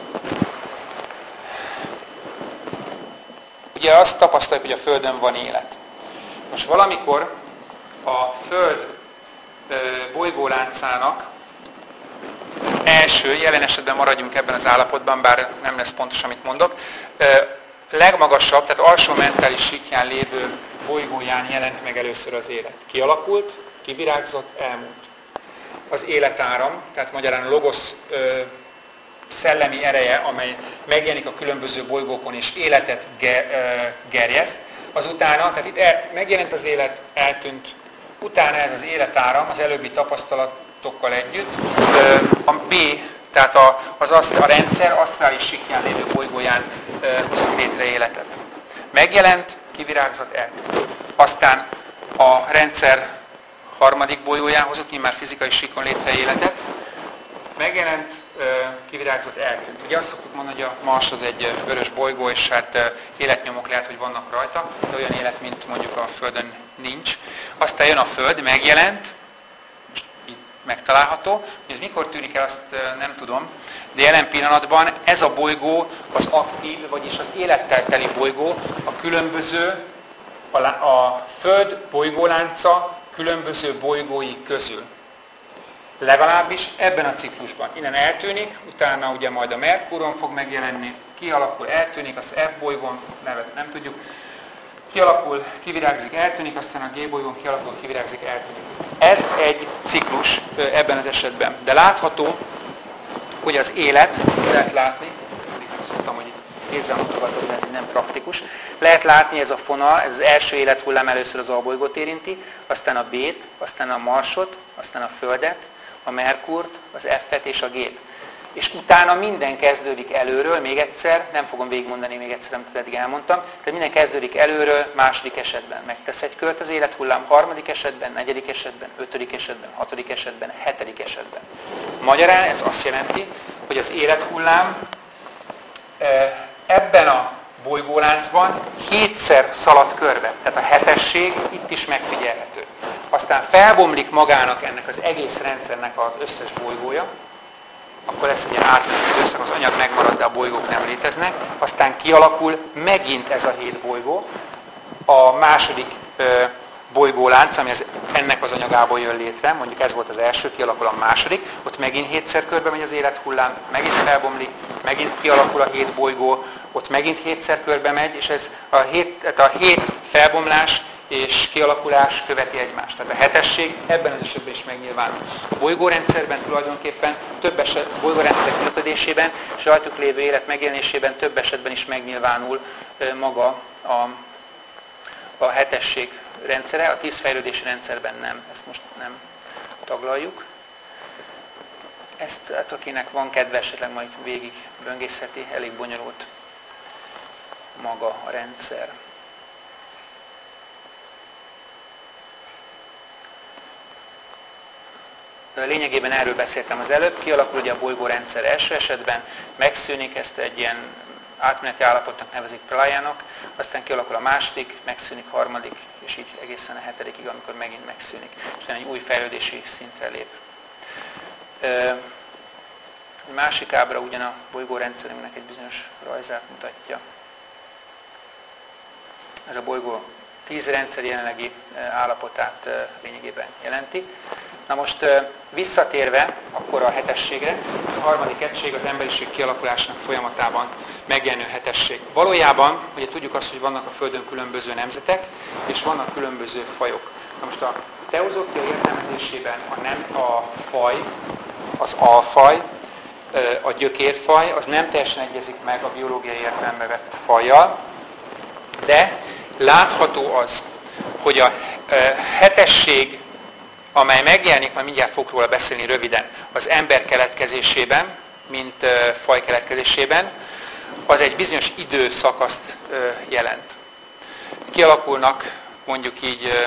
Ugye azt tapasztaljuk, hogy a Földön van élet. Most valamikor a Föld bolygóláncának első, jelen esetben maradjunk ebben az állapotban, bár nem lesz pontos, amit mondok, legmagasabb, tehát alsó mentális síkján lévő bolygóján jelent meg először az élet. Kialakult, kivirágzott, elmúlt. Az életáram, tehát magyarán a logosz szellemi ereje, amely megjelenik a különböző bolygókon és életet gerjeszt, azutána, tehát itt megjelent az élet, eltűnt, utána ez az életáram az előbbi tapasztalatokkal együtt, a B, tehát a rendszer asztrális síkján lévő bolygóján hozott létre életet. Megjelent, kivirágzott, eltűnt. Aztán a rendszer 3. bolygóján hozott már fizikai síkon létre életet, megjelent, kivirágzott, eltűnt. Ugye azt szoktuk mondani, hogy a Mars az egy vörös bolygó, és hát életnyomok lehet, hogy vannak rajta, de olyan élet, mint mondjuk a Földön nincs. Aztán jön a Föld, megjelent, most így megtalálható, hogy ez mikor tűnik el, azt nem tudom, de jelen pillanatban ez a bolygó az aktív, vagyis az élettel teli bolygó, a különböző, a Föld bolygólánca különböző bolygói közül. Legalábbis ebben a ciklusban. Innen eltűnik, utána ugye majd a Merkúron fog megjelenni, kialakul, eltűnik, az F bolygón, nevet nem tudjuk, kialakul, kivirágzik, eltűnik, aztán a G bolygón kialakul, kivirágzik, eltűnik. Ez egy ciklus ebben az esetben. De látható, hogy az élet, lehet látni, szoktam, hogy kézzel mutogatom, de ez így nem praktikus. Lehet látni ez a fonal, ez az első élethullám először az A bolygót érinti, aztán a B-t, aztán a Marsot, aztán a Földet, a Merkurt, az F-et és a G-t. És utána minden kezdődik előről, még egyszer, nem fogom végigmondani még egyszer, amit eddig elmondtam, tehát minden kezdődik előről, második esetben megtesz egy kört az élethullám, 3. esetben, 4. esetben, 5. esetben, 6. esetben, 7. esetben. Magyarán ez azt jelenti, hogy az élethullám ebben a bolygóláncban 7-szer szaladt körbe, tehát a 7-esség itt is megfigyelhető. Aztán felbomlik magának ennek az egész rendszernek az összes bolygója, akkor lesz egy ilyen átmeneti időszak, az anyag megmarad, de a bolygók nem léteznek. Aztán kialakul megint ez a 7 bolygó. A második bolygólánc, ami ennek az anyagából jön létre, mondjuk ez volt az első, kialakul a második, ott megint 7-szer körbe megy az élethullám, megint felbomlik, megint kialakul a 7 bolygó, ott megint 7-szer körbe megy, és ez a 7 felbomlás és kialakulás követi egymást. Tehát a hetesség ebben az esetben is megnyilvánul. A bolygórendszerben tulajdonképpen több eset, a bolygórendszerek működésében és rajtuk lévő élet megjelenésében több esetben is megnyilvánul maga a hetesség rendszere, a 10 fejlődési rendszerben nem. Ezt most nem taglaljuk. Ezt, hát akinek van kedve, esetleg majd végig böngészheti, elég bonyolult maga a rendszer. Lényegében erről beszéltem az előbb, kialakul ugye a bolygórendszer első esetben, megszűnik, ezt egy ilyen átmeneti állapotnak nevezik pralájának, aztán kialakul a második, megszűnik harmadik, és így egészen a hetedikig, amikor megint megszűnik, és egy új fejlődési szintre lép. Egy másik ábra ugyan a bolygórendszerünknek egy bizonyos rajzát mutatja. Ez a bolygó 10 rendszer jelenlegi állapotát lényegében jelenti. Na most visszatérve akkor a hetességre, a harmadik egység az emberiség kialakulásának folyamatában megjelenő hetesség. Valójában, ugye tudjuk azt, hogy vannak a Földön különböző nemzetek, és vannak különböző fajok. Na most a teozófia értelmezésében a faj, az alfaj, a gyökérfaj, az nem teljesen egyezik meg a biológiai értelembe vett fajjal, de látható az, hogy a hetesség, amely megjelenik, majd mindjárt fogok róla beszélni röviden, az ember keletkezésében, mint faj keletkezésében, az egy bizonyos időszakaszt jelent. Kialakulnak mondjuk így,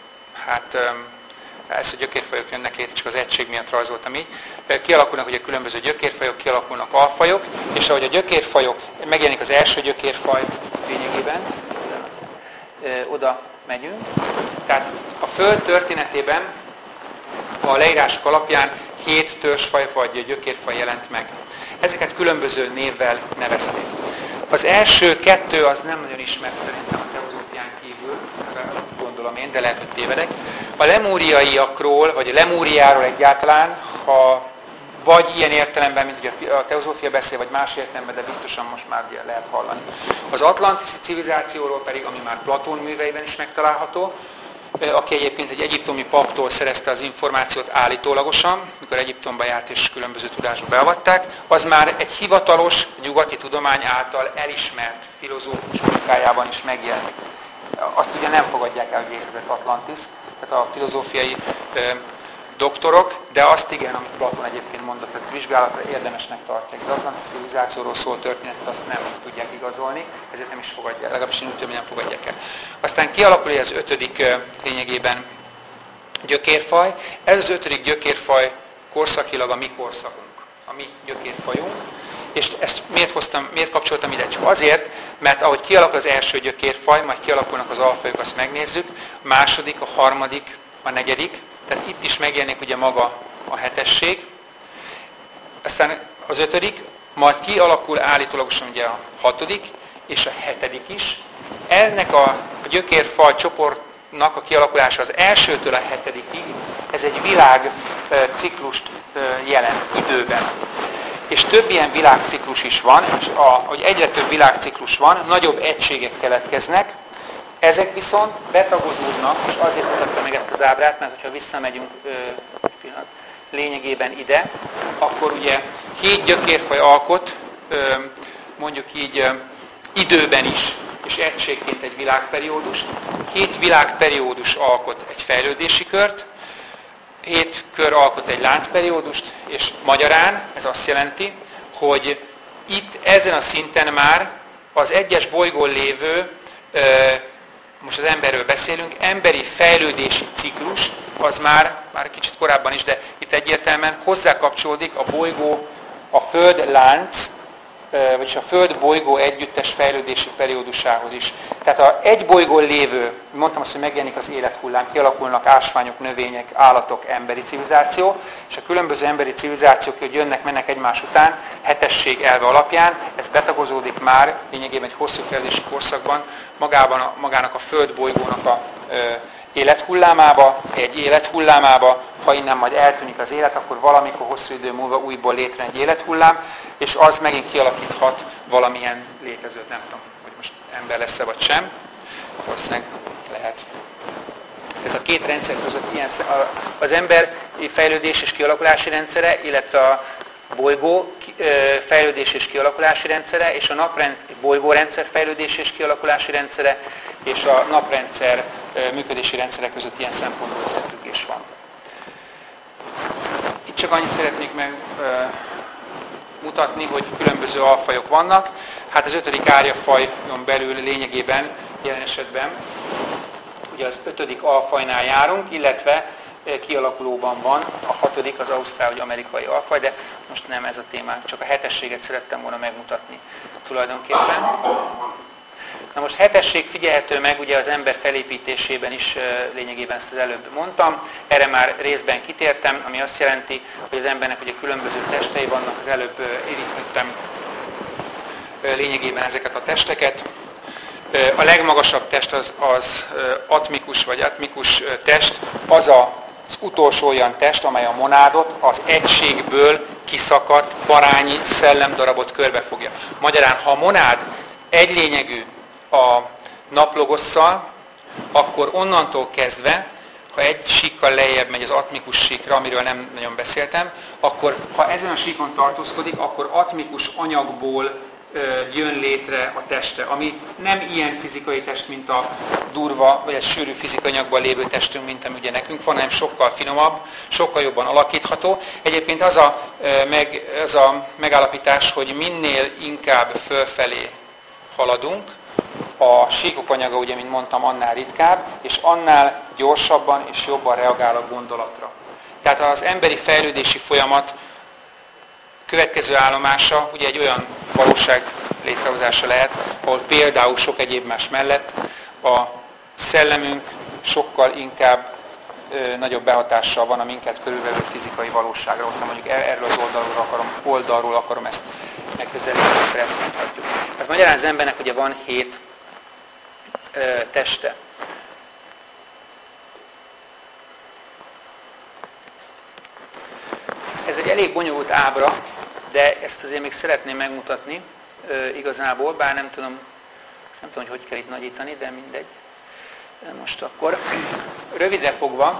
ez a gyökérfajok jönnek létre, csak az egység miatt rajzoltam így. Kialakulnak ugye különböző gyökérfajok, kialakulnak alfajok, és ahogy a gyökérfajok, megjelenik az első gyökérfaj lényegében, oda megyünk. Tehát a Föld történetében a leírások alapján 7 törzsfaj vagy gyökérfaj jelent meg. Ezeket különböző névvel nevezték. Az első 2 az nem nagyon ismert szerintem a teozófián kívül, gondolom én, de lehet, hogy tévedek. A lemúriaiakról, vagy a Lemúriáról egyáltalán, ha vagy ilyen értelemben, mint ugye a teozófia beszél, vagy más értelemben, de biztosan most már ugye lehet hallani. Az atlantiszi civilizációról pedig, ami már Platón műveiben is megtalálható, aki egyébként egy egyiptomi paptól szerezte az információt állítólagosan, mikor Egyiptomba járt és különböző tudásba beavatták, az már egy hivatalos nyugati tudomány által elismert filozófus munkájában is megjelenik. Azt ugye nem fogadják el, hogy létezett Atlantis, tehát a filozófiai doktorok, de azt igen, amit Platón egyébként mondott, hogy vizsgálatra érdemesnek tartják. Az atlantis civilizációról szóló történetet azt nem tudják igazolni, ezért nem is fogadják, legalábbis én úgy tudom, nem fogadják el. Aztán kialakul az 5. lényegében gyökérfaj. Ez az 5. gyökérfaj korszakilag a mi korszakunk, a mi gyökérfajunk. És ezt miért kapcsoltam ide? Csak azért, mert ahogy kialakul az első gyökérfaj, majd kialakulnak az alfajok, azt megnézzük, a második, a harmadik, a negyedik, tehát itt is megjelenik ugye maga a hetesség, aztán az 5., majd kialakul állítólagosan ugye a 6. és a 7. is. Ennek a gyökérfaj csoportnak a kialakulása az 1-től a 7-ig, ez egy világciklust jelent időben. És több ilyen világciklus is van, és hogy egyre több világciklus van, nagyobb egységek keletkeznek, ezek viszont betagozódnak, és azért mutattam meg ezt az ábrát, mert ha visszamegyünk lényegében ide, akkor ugye 7 gyökérfaj alkot, mondjuk így időben is, és egységként egy világperiódust. 7 világperiódus alkot egy fejlődési kört, 7 kör alkot egy láncperiódust, és magyarán ez azt jelenti, hogy itt ezen a szinten már az egyes bolygón lévő, most az emberről beszélünk, emberi fejlődési ciklus, az már kicsit korábban is, de itt egyértelműen hozzá kapcsolódik a bolygó, a Föld lánc vagyis a Föld bolygó együttes fejlődési periódusához is. Tehát a egy bolygón lévő, mondtam azt, hogy megjelenik az élethullám, kialakulnak ásványok, növények, állatok, emberi civilizáció, és a különböző emberi civilizációk, hogy jönnek, mennek egymás után, hetesség elve alapján, ez betagozódik már lényegében egy hosszú fejlődési korszakban magának a Föld bolygónak a élethullámába, egy élethullámába, ha innen majd eltűnik az élet, akkor valamikor hosszú idő múlva újból létrejön egy élethullám, és az megint kialakíthat valamilyen létezőt, nem tudom, hogy most ember lesz-e vagy sem, valószínűleg lehet. Tehát a két rendszer között ilyen, az ember fejlődés és kialakulási rendszere, illetve a bolygó fejlődés és kialakulási rendszere, és a bolygórendszer fejlődés és kialakulási rendszere, és a naprendszer működési rendszere között ilyen szempontból összefüggés van. Itt csak annyit szeretnék megmutatni, hogy különböző alfajok vannak. Hát az 5. árjafajon belül lényegében, jelen esetben, ugye az 5. alfajnál járunk, illetve kialakulóban van a 6. az ausztrál vagy amerikai alfaj, de most nem ez a témánk, csak a hetességet szerettem volna megmutatni tulajdonképpen. Na most hetesség figyelhető meg ugye az ember felépítésében is lényegében ezt az előbb mondtam. Erre már részben kitértem, ami azt jelenti, hogy az embernek ugye különböző testei vannak, az előbb érintettem lényegében ezeket a testeket. A legmagasabb test az atmikus vagy atmikus test, az az utolsó olyan test, amely a monádot az egységből kiszakadt parányi szellemdarabot körbefogja. Magyarán, ha a monád egy lényegű a naplogosszal, akkor onnantól kezdve, ha egy síkkal lejjebb megy az atmikus síkra, amiről nem nagyon beszéltem, akkor ha ezen a síkon tartózkodik, akkor atmikus anyagból jön létre a teste, ami nem ilyen fizikai test, mint a durva, vagy egy sűrű fizikai anyagban lévő testünk, mint ami ugye nekünk van, hanem sokkal finomabb, sokkal jobban alakítható. Egyébként az a megállapítás, hogy minél inkább fölfelé haladunk, a síkok anyaga, ugye, mint mondtam, annál ritkább, és annál gyorsabban és jobban reagál a gondolatra. Tehát az emberi fejlődési folyamat következő állomása ugye egy olyan valóság létrehozása lehet, ahol például sok egyéb más mellett a szellemünk sokkal inkább nagyobb behatással van a minket körülvevő fizikai valóságra. Ott mondjuk erről az oldalról akarom ezt megközelíteni, akkor ezt mondhatjuk. Hát magyarán az embernek ugye van 7 teste. Ez egy elég bonyolult ábra, de ezt azért még szeretném megmutatni igazából, bár nem tudom, hogy kell itt nagyítani, de mindegy. Most akkor rövidre fogva,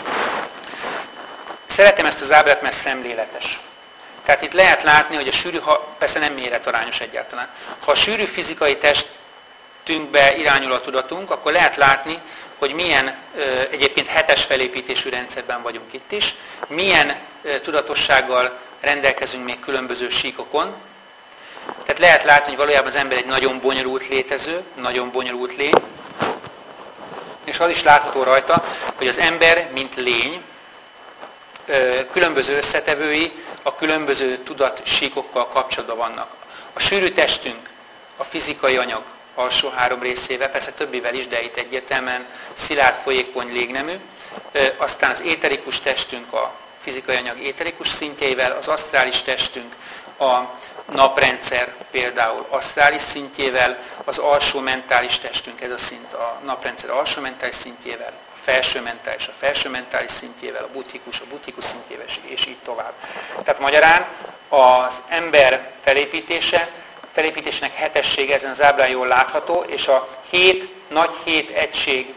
szeretem ezt az ábrát, mert szemléletes. Tehát itt lehet látni, hogy a sűrű, persze nem méretarányos egyáltalán, ha a sűrű fizikai testünkbe irányul a tudatunk, akkor lehet látni, hogy milyen, egyébként 7-es felépítésű rendszerben vagyunk itt is, milyen tudatossággal rendelkezünk még különböző síkokon. Tehát lehet látni, hogy valójában az ember egy nagyon bonyolult létező, nagyon bonyolult lény, és az is látható rajta, hogy az ember, mint lény, különböző összetevői a különböző tudatsíkokkal kapcsolatban vannak. A sűrű testünk, a fizikai anyag alsó 3 részével, persze többivel is, de itt egyértelműen szilárd, folyékony légnemű, aztán az éterikus testünk a fizikai anyag éterikus szintjeivel, az asztrális testünk a naprendszer például asztrális szintjével, az alsó mentális testünk, ez a szint a naprendszer alsó mentális szintjével, a felső mentális szintjével, a butikus szintjével, és így tovább. Tehát magyarán az ember felépítésének hetessége ezen az ábrán jól látható, és a 7 egység,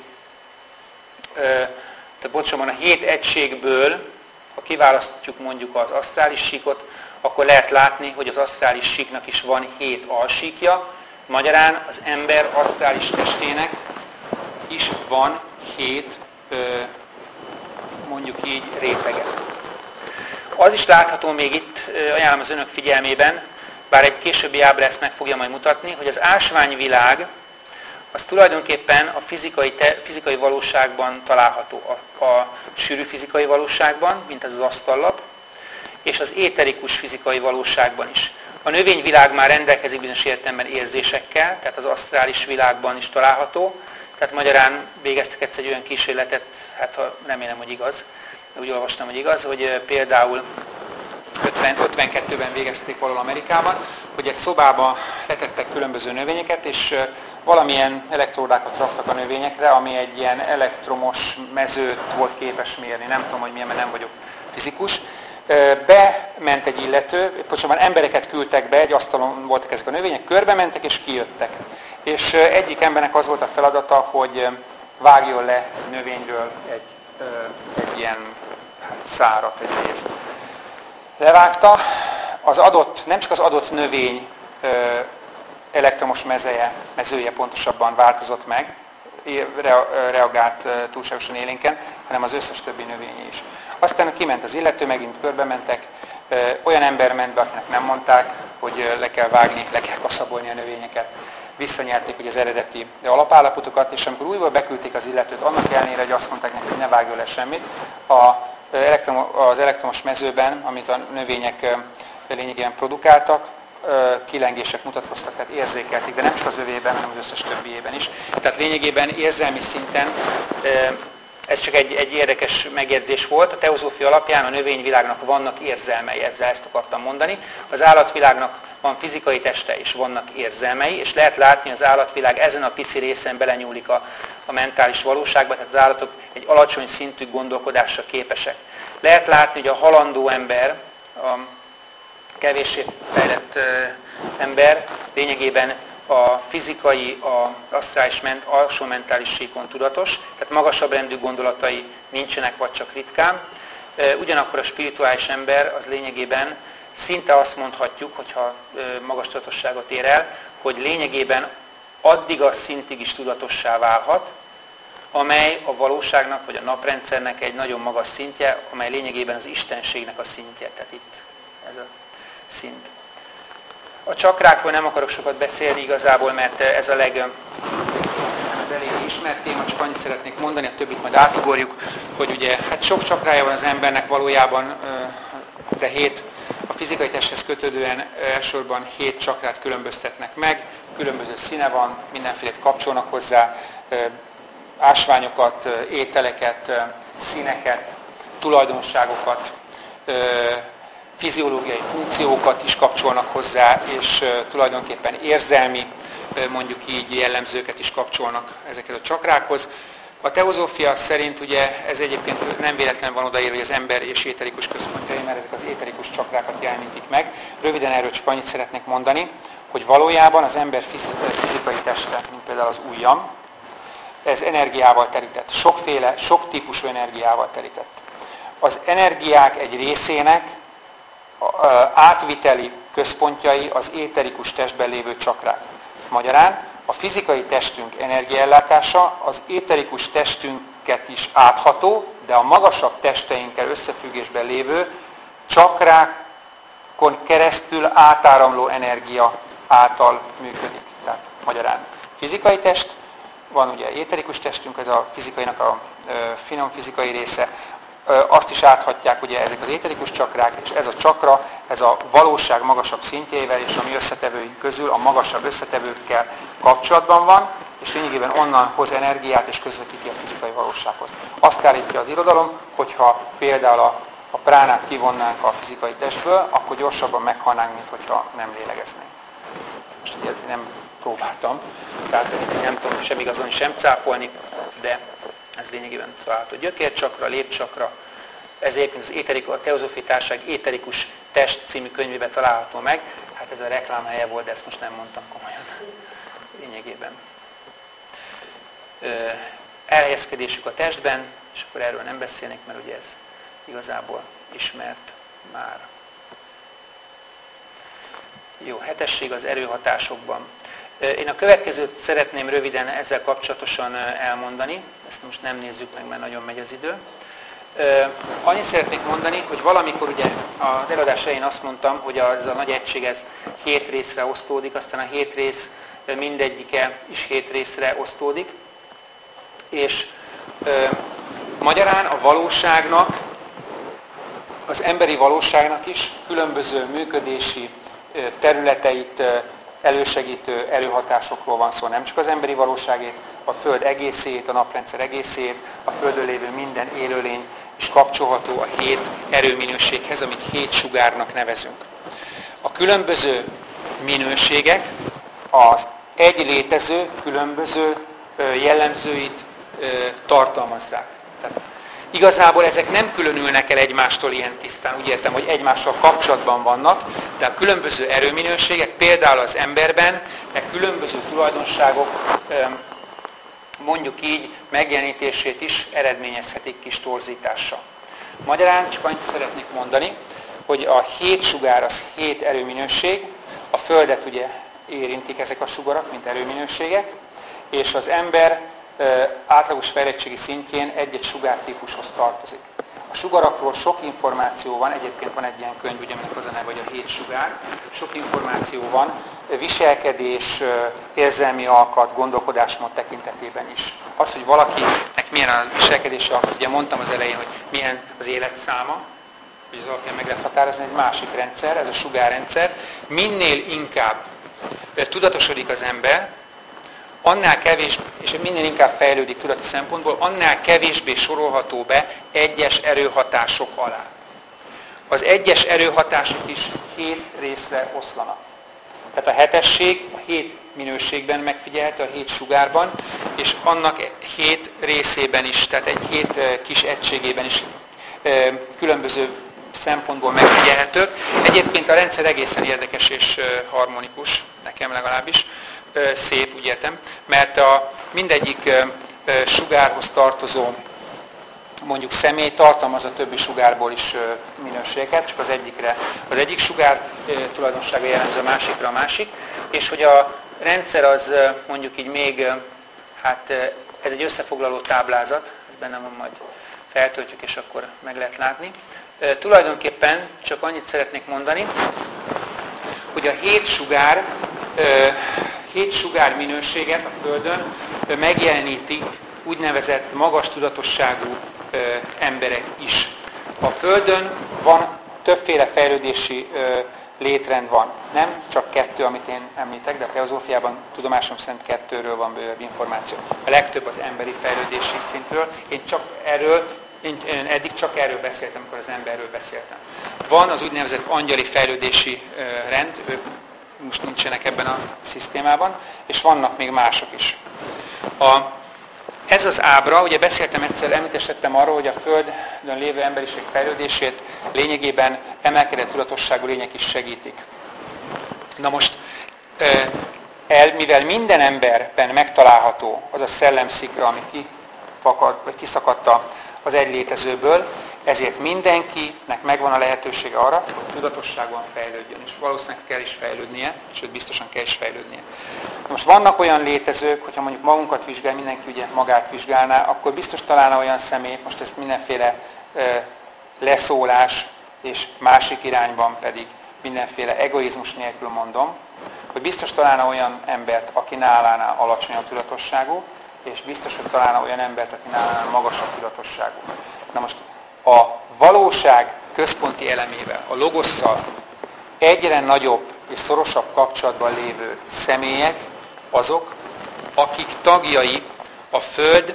a 7 egységből, ha kiválasztjuk mondjuk az asztrális síkot, akkor lehet látni, hogy az asztrális síknak is van 7 alsíkja, magyarán az ember asztrális testének is van 7, mondjuk így, rétege. Az is látható még itt, ajánlom az önök figyelmében, bár egy későbbi ábra ezt meg fogja majd mutatni, hogy az ásványvilág az tulajdonképpen a fizikai valóságban található, a sűrű fizikai valóságban, mint ez az asztallap, és az éterikus fizikai valóságban is. A növényvilág már rendelkezik bizonyos értelemben érzésekkel, tehát az asztrális világban is található. Tehát magyarán végeztek egyszer egy olyan kísérletet, hát ha remélem, hogy igaz, de úgy olvastam, hogy igaz, hogy például 52-ben végezték valahol Amerikában, hogy egy szobába letettek különböző növényeket, és valamilyen elektródákat raktak a növényekre, ami egy ilyen elektromos mezőt volt képes mérni. Nem tudom, hogy milyen, mert nem vagyok fizikus. Bement egy illető, pontosabban embereket küldtek be, egy asztalon voltak ezek a növények, körbe mentek és kijöttek. És egyik embernek az volt a feladata, hogy vágjon le egy növényről egy ilyen szárat, egy részt. Levágta, nem csak az adott növény elektromos mezője pontosabban változott meg, reagált túlságosan élénken, hanem az összes többi növénye is. Aztán kiment az illető, megint körbe mentek, olyan ember ment be, akinek nem mondták, hogy le kell vágni, le kell kaszabolni a növényeket. Visszanyerték ugye az eredeti alapállapotokat, és amikor újból beküldték az illetőt, annak ellenére, hogy azt mondták neki, hogy ne vágjon le semmit, az elektromos mezőben, amit a növények lényegében produkáltak, kilengések mutatkoztak, tehát érzékelték, de nem csak az övében, hanem az összes többiében is. Tehát lényegében érzelmi szinten, ez csak egy érdekes megjegyzés volt, a teozófia alapján a növényvilágnak vannak érzelmei, ezzel ezt akartam mondani. Az állatvilágnak van fizikai teste és vannak érzelmei, és lehet látni, az állatvilág ezen a pici részen belenyúlik a mentális valóságba, tehát az állatok egy alacsony szintű gondolkodásra képesek. Lehet látni, hogy a halandó ember, a kevéssé fejlett ember lényegében a fizikai, az asztrális, alsó mentális síkon tudatos, tehát magasabb rendű gondolatai nincsenek, vagy csak ritkán. Ugyanakkor a spirituális ember az lényegében szinte azt mondhatjuk, hogyha magas tudatosságot ér el, hogy lényegében addig a szintig is tudatossá válhat, amely a valóságnak, vagy a naprendszernek egy nagyon magas szintje, amely lényegében az istenségnek a szintje. Tehát itt ez a szint. A csakrákról nem akarok sokat beszélni igazából, mert ez a az elég ismert téma, csak annyit szeretnék mondani, a többit majd átugorjuk, hogy ugye hát sok csakrája van az embernek valójában, de 7 a fizikai testhez kötődően elsősorban 7 csakrát különböztetnek meg, különböző színe van, mindenfélét kapcsolnak hozzá, ásványokat, ételeket, színeket, tulajdonságokat, fiziológiai funkciókat is kapcsolnak hozzá, és tulajdonképpen érzelmi, mondjuk így jellemzőket is kapcsolnak ezeket a csakrákhoz. A teozófia szerint ugye ez egyébként nem véletlen van odaírva, hogy az ember és éterikus központjai, mert ezek az éterikus csakrákat jelenítik meg. Röviden erről csak annyit szeretnék mondani, hogy valójában az ember fizikai teste, mint például az ujjam, ez energiával terített, sok típusú energiával terített. Az energiák egy részének átviteli központjai az éterikus testben lévő csakrák. Magyarán a fizikai testünk energiaellátása az éterikus testünket is átható, de a magasabb testeinkkel összefüggésben lévő csakrákon keresztül átáramló energia által működik. Tehát magyarán fizikai test, van ugye éterikus testünk, ez a fizikainak a finom fizikai része, azt is áthatják ugye ezek az éterikus csakrák, és ez a csakra, ez a valóság magasabb szintjével és a mi összetevőink közül a magasabb összetevőkkel kapcsolatban van, és lényegében onnan hoz energiát és közvetíti a fizikai valósághoz. Azt állítja az irodalom, hogyha például a pránát kivonnánk a fizikai testből, akkor gyorsabban meghalnánk, mint hogyha nem lélegeznénk. Most ugye nem próbáltam, tehát ezt én nem tudom sem igazolni, sem cáfolni, de ez lényegében található. Gyökércsakra, lépcsakra, ez egyébként a Teozófiai Társaság Éterikus Test című könyvében található meg. Hát ez a reklám helye volt, de ezt most nem mondtam komolyan. Lényegében. Elhelyezkedésük a testben, és akkor erről nem beszélnék, mert ugye ez igazából ismert már. Jó, hetesség az erőhatásokban. Én a következőt szeretném röviden ezzel kapcsolatosan elmondani, ezt most nem nézzük meg, mert nagyon megy az idő. Annyit szeretnék mondani, hogy valamikor ugye az előadás elején azt mondtam, hogy ez a nagy egység ez 7 részre osztódik, aztán a 7 rész mindegyike is 7 részre osztódik, és magyarán a valóságnak, az emberi valóságnak is különböző működési területeit elősegítő erőhatásokról van szó, nem csak az emberi valóságét, a Föld egészét, a naprendszer egészét, a Földön lévő minden élőlény is kapcsolható a 7 erőminőséghez, amit 7 sugárnak nevezünk. A különböző minőségek az egy létező, különböző jellemzőit tartalmazzák. Tehát igazából ezek nem különülnek el egymástól ilyen tisztán, úgy értem, hogy egymással kapcsolatban vannak, de a különböző erőminőségek, például az emberben, különböző tulajdonságok, mondjuk így, megjelenítését is eredményezhetik kis torzítással. Magyarán csak annyit szeretnék mondani, hogy a 7 sugár az 7 erőminőség, a Földet ugye érintik ezek a sugarak, mint erőminőségek, és az ember átlagos fejlettségi szintjén egy-egy sugártípushoz tartozik. A sugarakról sok információ van, egyébként van egy ilyen könyv, ugye, aminek az a neve, hogy a 7 sugár. Sok információ van, viselkedés, érzelmi alkat, gondolkodásmód tekintetében is. Az, hogy valakinek milyen a viselkedési alkat, ugye mondtam az elején, hogy milyen az életszáma, hogy az alapján meg lehet határozni, egy másik rendszer, ez a sugárrendszer. Minél inkább tudatosodik az ember, annál kevésbé, és minél inkább fejlődik tudati szempontból, annál kevésbé sorolható be egyes erőhatások alá. Az egyes erőhatások is 7 részre oszlanak. Tehát a hetesség a 7 minőségben megfigyelhető, a 7 sugárban, és annak 7 részében is, tehát egy 7 kis egységében is különböző szempontból megfigyelhetők. Egyébként a rendszer egészen érdekes és harmonikus, nekem legalábbis. Szép, úgy értem, mert mindegyik sugárhoz tartozó mondjuk személy tartalmaz a többi sugárból is minőségeket, csak az egyik sugár tulajdonsága jellemző a másikra a másik, és hogy a rendszer az mondjuk így még, hát ez egy összefoglaló táblázat, ez benne van, majd feltöltjük, és akkor meg lehet látni. Tulajdonképpen csak annyit szeretnék mondani, hogy a 7 sugár minőséget a Földön megjelenítik úgynevezett magas tudatosságú emberek is. A Földön van többféle fejlődési létrend van. Nem csak 2, amit én említek, de a teozófiában tudomásom szerint 2-ről van bővebb információ. A legtöbb az emberi fejlődési szintről. Én eddig csak erről beszéltem, amikor az emberről beszéltem. Van az úgynevezett angyali fejlődési rend, ők most nincsenek ebben a szisztémában, és vannak még mások is. Ez az ábra, ugye beszéltem egyszer, említettem arról, hogy a Földön lévő emberiség fejlődését lényegében emelkedett tudatosságú lények is segítik. Na most, mivel minden emberben megtalálható az a szellemszikra, ami kiszakadta az egy létezőből, ezért mindenkinek megvan a lehetősége arra, hogy tudatosságban fejlődjön, és valószínűleg kell is fejlődnie, sőt biztosan kell is fejlődnie. Most vannak olyan létezők, hogyha mondjuk magunkat vizsgál, mindenki ugye magát vizsgálná, akkor biztos találna olyan személyt, most ezt mindenféle leszólás, és másik irányban pedig mindenféle egoizmus nélkül mondom, hogy biztos találna olyan embert, aki nálánál alacsonyabb tudatosságú, és biztos, hogy találna olyan embert, aki nálánál magasabb tudatosságú. Na most a valóság központi elemével, a logosszal egyre nagyobb és szorosabb kapcsolatban lévő személyek azok, akik tagjai a Föld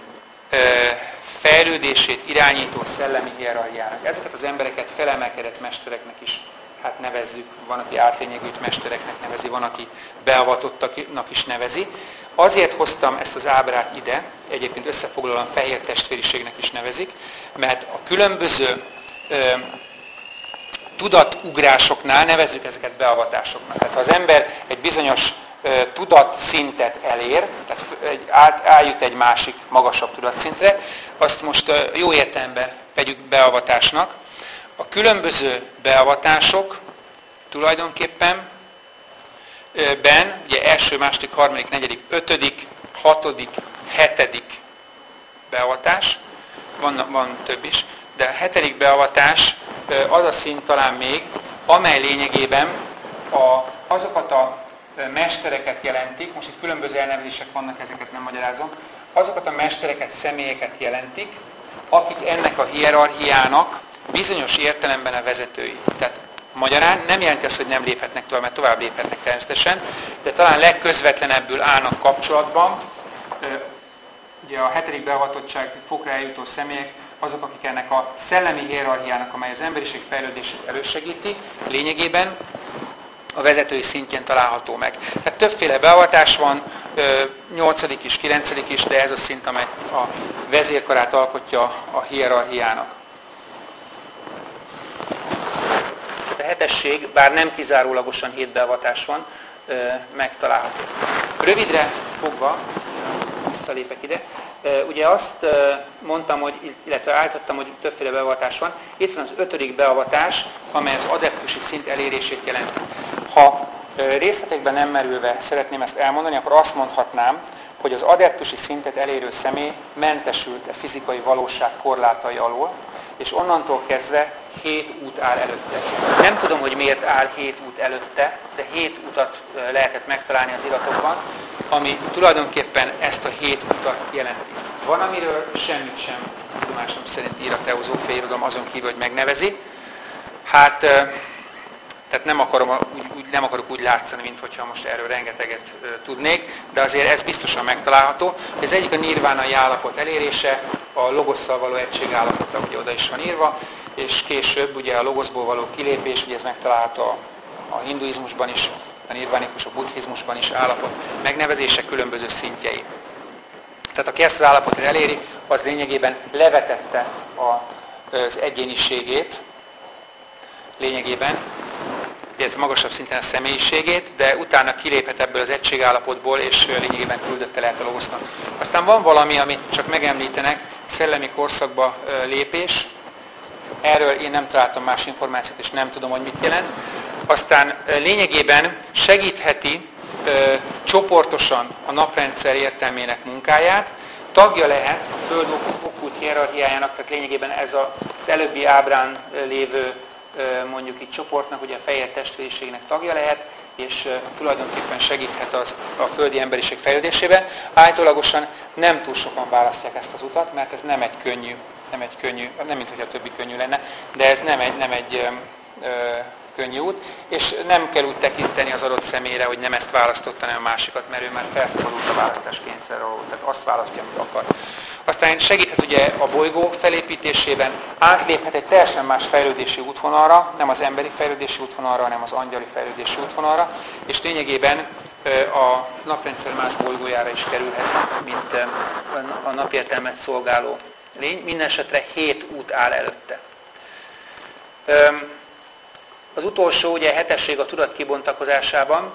fejlődését irányító szellemi hierarchiának. Ezeket az embereket felemelkedett mestereknek is nevezzük, van, aki átlényegült mestereknek nevezi, van, aki beavatottaknak is nevezi. Azért hoztam ezt az ábrát ide, egyébként összefoglalóan fehér testvériségnek is nevezik, mert a különböző tudatugrásoknál nevezzük ezeket beavatásoknak. Tehát ha az ember egy bizonyos tudatszintet elér, tehát eljut egy másik magasabb tudatszintre, azt most jó értelemben vegyük beavatásnak. A különböző beavatások tulajdonképpen ugye első, második, harmadik, negyedik, ötödik, hatodik, hetedik beavatás, van több is, de a hetedik beavatás az a szint talán még, amely lényegében azokat a mestereket jelentik, most itt különböző elnevezések vannak, ezeket nem magyarázom, azokat a mestereket, személyeket jelentik, akik ennek a hierarchiának bizonyos értelemben a vezetői. Tehát Magyarán nem jelenti azt, hogy nem léphetnek tovább, mert tovább léphetnek természetesen, de talán legközvetlenebbül állnak kapcsolatban. Ugye a 7. beavatottság fokra eljutó személyek azok, akik ennek a szellemi hierarchiának, amely az emberiség fejlődését elősegíti, lényegében a vezetői szintjén található meg. Tehát többféle beavatás van, 8. is, 9. is, de ez a szint, amely a vezérkarát alkotja a hierarchiának. Tehát a 7-esség, bár nem kizárólagosan 7 beavatás van, megtalálható. Rövidre fogva, visszalépek ide, ugye azt mondtam, hogy, illetve állítottam, hogy többféle beavatás van. Itt van az 5. beavatás, amely az adeptusi szint elérését jelenti. Ha részletekben nem merülve szeretném ezt elmondani, akkor azt mondhatnám, hogy az adeptusi szintet elérő személy mentesült a fizikai valóság korlátai alól, és onnantól kezdve 7 út áll előtte. Nem tudom, hogy miért áll 7 út előtte, de 7 utat lehetett megtalálni az iratokban, ami tulajdonképpen ezt a 7 utat jelenti. Van, amiről semmit sem tudomásom szerint ír a teozófiai irodalom, azon kívül, hogy megnevezi. Hát, tehát nem akarok úgy látszani, mintha most erről rengeteget tudnék, de azért ez biztosan megtalálható. Ez egyik a nirvánai állapot elérése, a logosszal való egység állapota, ugye oda is van írva, és később ugye a logoszból való kilépés, ugye ez megtalálható a hinduizmusban is, a nirvánikus, a buddhizmusban is állapot megnevezése különböző szintjei. Tehát aki ezt az állapotot eléri, az lényegében levetette az egyéniségét, lényegében, illetve magasabb szinten a személyiségét, de utána kiléphet ebből az egységállapotból, és lényegében küldötte lehet a logosznak. Aztán van valami, amit csak megemlítenek, szellemi korszakba lépés. Erről én nem találtam más információt, és nem tudom, hogy mit jelent. Aztán lényegében segítheti csoportosan a naprendszer értelmének munkáját, tagja lehet a Föld okkult hierarchiájának, tehát lényegében ez az előbbi ábrán lévő mondjuk itt csoportnak, ugye a fehér testvériségnek tagja lehet, és tulajdonképpen segíthet a földi emberiség fejlődésében. Állítólagosan nem túl sokan választják ezt az utat, mert ez nem egy könnyű, nem mintha a többi könnyű lenne, de ez nem egy könnyű út, és nem kell úgy tekinteni az adott személyre, hogy nem ezt választotta, hanem a másikat, mert ő már felszabadult a választás kényszerről, tehát azt választja, amit akar. Aztán segíthet ugye a bolygó felépítésében, átléphet egy teljesen más fejlődési útvonalra, nem az emberi fejlődési útvonalra, hanem az angyali fejlődési útvonalra, és lényegében a naprendszer más bolygójára is kerülhet, mint a napértelmet szolgáló lény. Mindenesetre 7 út áll előtte. Az utolsó, ugye 7-esség a tudat kibontakozásában,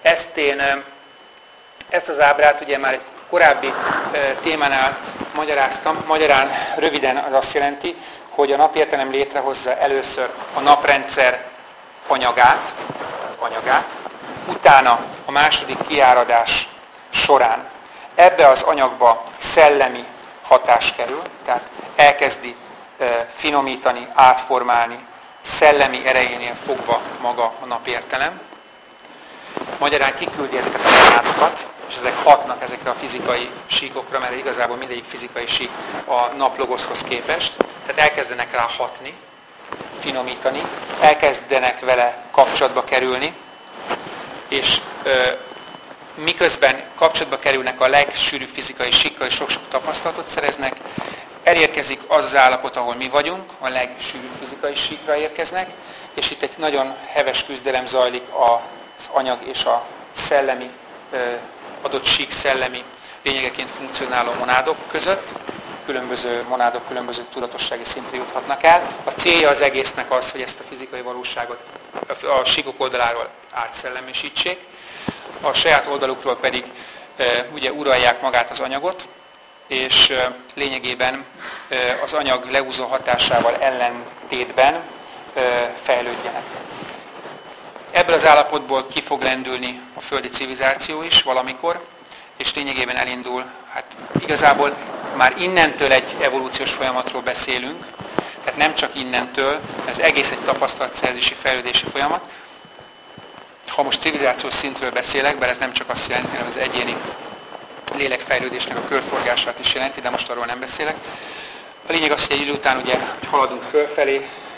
ezt az ábrát ugye már egy korábbi témánál magyaráztam. Magyarán röviden az azt jelenti, hogy a napértelem létrehozza először a naprendszer anyagát, utána a második kiáradás során ebbe az anyagba szellemi hatás kerül, tehát elkezdi finomítani, átformálni, szellemi erejénél fogva maga a napértelem. Magyarán kiküldi ezeket a monádokat, és ezek hatnak ezekre a fizikai síkokra, mert igazából mindegyik fizikai sík a naplogoszhoz képest. Tehát elkezdenek rá hatni, finomítani, elkezdenek vele kapcsolatba kerülni, és miközben kapcsolatba kerülnek a legsűrűbb fizikai síkkal, és sok-sok tapasztalatot szereznek, elérkezik az az állapot, ahol mi vagyunk, a legsűrűbb fizikai síkra érkeznek, és itt egy nagyon heves küzdelem zajlik az anyag és a szellemi, adott sík szellemi lényegeként funkcionáló monádok között. Különböző monádok különböző tudatossági szintre juthatnak el. A célja az egésznek az, hogy ezt a fizikai valóságot a síkok oldaláról átszellemesítsék, a saját oldalukról pedig ugye uralják magát az anyagot, és lényegében az anyag leúzó hatásával ellentétben fejlődjenek. Ebből az állapotból ki fog lendülni a földi civilizáció is valamikor, és lényegében elindul, hát igazából már innentől egy evolúciós folyamatról beszélünk, tehát nem csak innentől, ez egész egy tapasztalatszerzési fejlődési folyamat. Ha most civilizációs szintről beszélek, bár ez nem csak azt jelenti, hanem az egyéni lélekfejlődésnek a körforgását is jelenti, de most arról nem beszélek. A lényeg az, hogy egy idő után ugye, hogy haladunk fölfelé,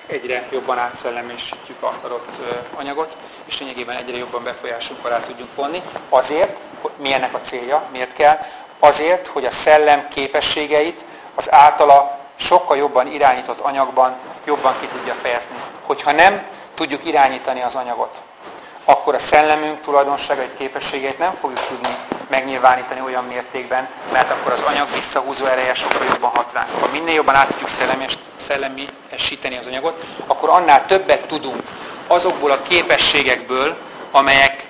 egyre jobban átszellemésítjük az adott anyagot, és lényegében egyre jobban befolyásunk alá tudjunk vonni. Azért, hogy mi ennek a célja, miért kell? Azért, hogy a szellem képességeit az általa sokkal jobban irányított anyagban jobban ki tudja fejezni. Hogyha nem tudjuk irányítani az anyagot, akkor a szellemünk tulajdonságait, képességeit nem fogjuk tudni megnyilvánítani olyan mértékben, mert akkor az anyag visszahúzó ereje sokkal jobban hat ránk. Ha minél jobban át tudjuk szellemiesíteni az anyagot, akkor annál többet tudunk azokból a képességekből, amelyek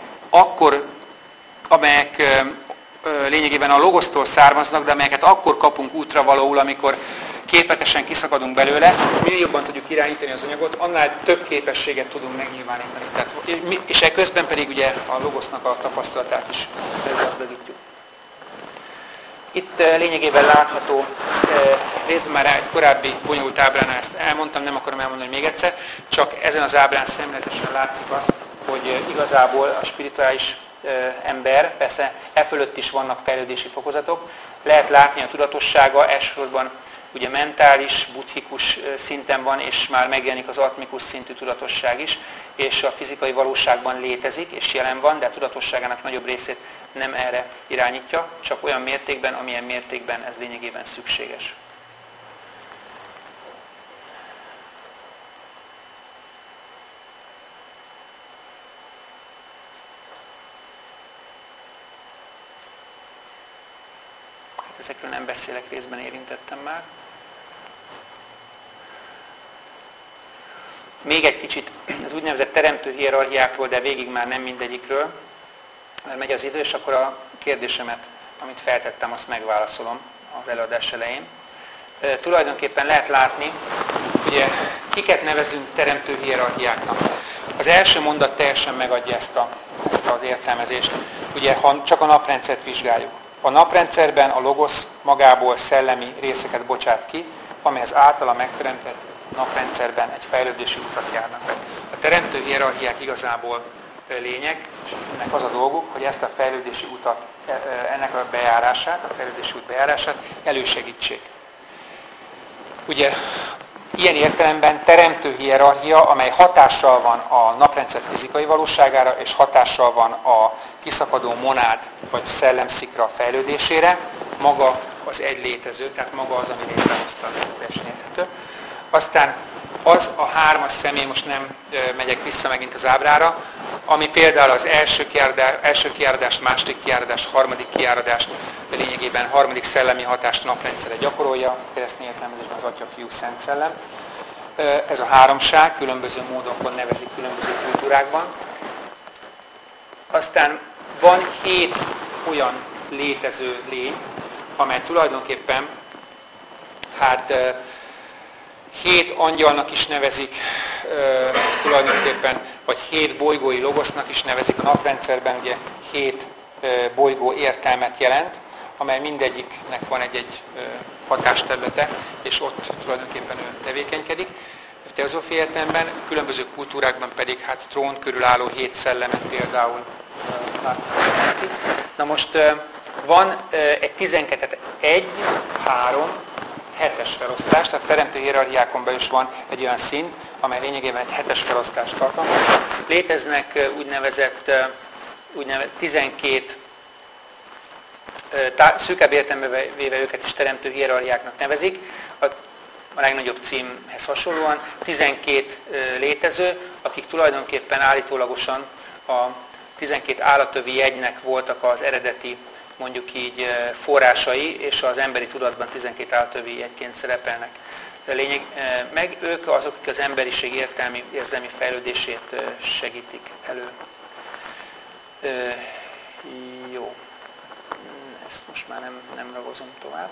lényegében a logosztól származnak, de amelyeket akkor kapunk útravalóul, amikor képletesen kiszakadunk belőle, minél jobban tudjuk irányítani az anyagot, annál több képességet tudunk megnyilvánítani. És ekközben pedig ugye a logosznak a tapasztalatát is gazdagítjuk. Itt lényegében látható, részben már egy korábbi bonyolult ábránál ezt elmondtam, nem akarom elmondani még egyszer, csak ezen az ábrán szemletesen látszik az, hogy igazából a spirituális ember, persze e fölött is vannak fejlődési fokozatok, lehet látni a tudatossága, elsősorban ugye mentális, buddhikus szinten van, és már megjelenik az atmikus szintű tudatosság is, és a fizikai valóságban létezik, és jelen van, de a tudatosságának nagyobb részét nem erre irányítja, csak olyan mértékben, amilyen mértékben ez lényegében szükséges. Ezekről nem beszélek, részben érintettem már. Még egy kicsit az úgynevezett teremtő hierarchiákról, de végig már nem mindegyikről, mert megy az idő, és akkor a kérdésemet, amit feltettem, azt megválaszolom az előadás elején. Tulajdonképpen lehet látni, ugye kiket nevezünk teremtő hierarchiáknak. Az első mondat teljesen megadja ezt az értelmezést. Ugye, ha csak a naprendszert vizsgáljuk. A naprendszerben a logosz magából szellemi részeket bocsát ki, amely az általa megteremtett naprendszerben egy fejlődési utat járnak be. A teremtő hierarchiák igazából lényeg, és ennek az a dolguk, hogy ezt a fejlődési utat, ennek a bejárását, a fejlődési út bejárását elősegítsék. Ugye ilyen értelemben teremtő hierarchia, amely hatással van a naprendszer fizikai valóságára, és hatással van a kiszakadó monád vagy szellemszikra fejlődésére, maga az egy létező, tehát maga az, ami létrehozta, ez teljesen érthető. Aztán az a hármas személy, most nem megyek vissza megint az ábrára, ami például az első kiáradást, második kiáradást, harmadik kiáradást, de lényegében harmadik szellemi hatást naprendszere gyakorolja, keresztény értelmezésben az Atya, Fiú, Szent Szellem. Ez a háromság, különböző módokon nevezik különböző kultúrákban. Aztán van 7 olyan létező lény, amely tulajdonképpen 7 angyalnak is nevezik tulajdonképpen, vagy 7 bolygói logosznak is nevezik. A naprendszerben ugye 7 bolygó értelmet jelent, amely mindegyiknek van egy hatásterülete, és ott tulajdonképpen ő tevékenykedik. Teozófiai értelemben, különböző kultúrákban pedig trón körül álló 7 szellemet például láthatjuk. Na most van egy 12, 1, 3, 7-es felosztás, tehát teremtő hierarchiákon belül is van egy olyan szint, amely lényegében egy 7-es felosztást tartalmaz. Léteznek úgynevezett 12, szűkebb értelemben véve őket is teremtő hierarchiáknak nevezik, a legnagyobb címhez hasonlóan, 12 létező, akik tulajdonképpen állítólagosan a 12 állatövi jegynek voltak az eredeti, mondjuk így forrásai, és az emberi tudatban 12 állatövi jegyként szerepelnek. Meg ők azok, akik az emberiség érzelmi fejlődését segítik elő. Jó. Ezt most már nem ragozom tovább.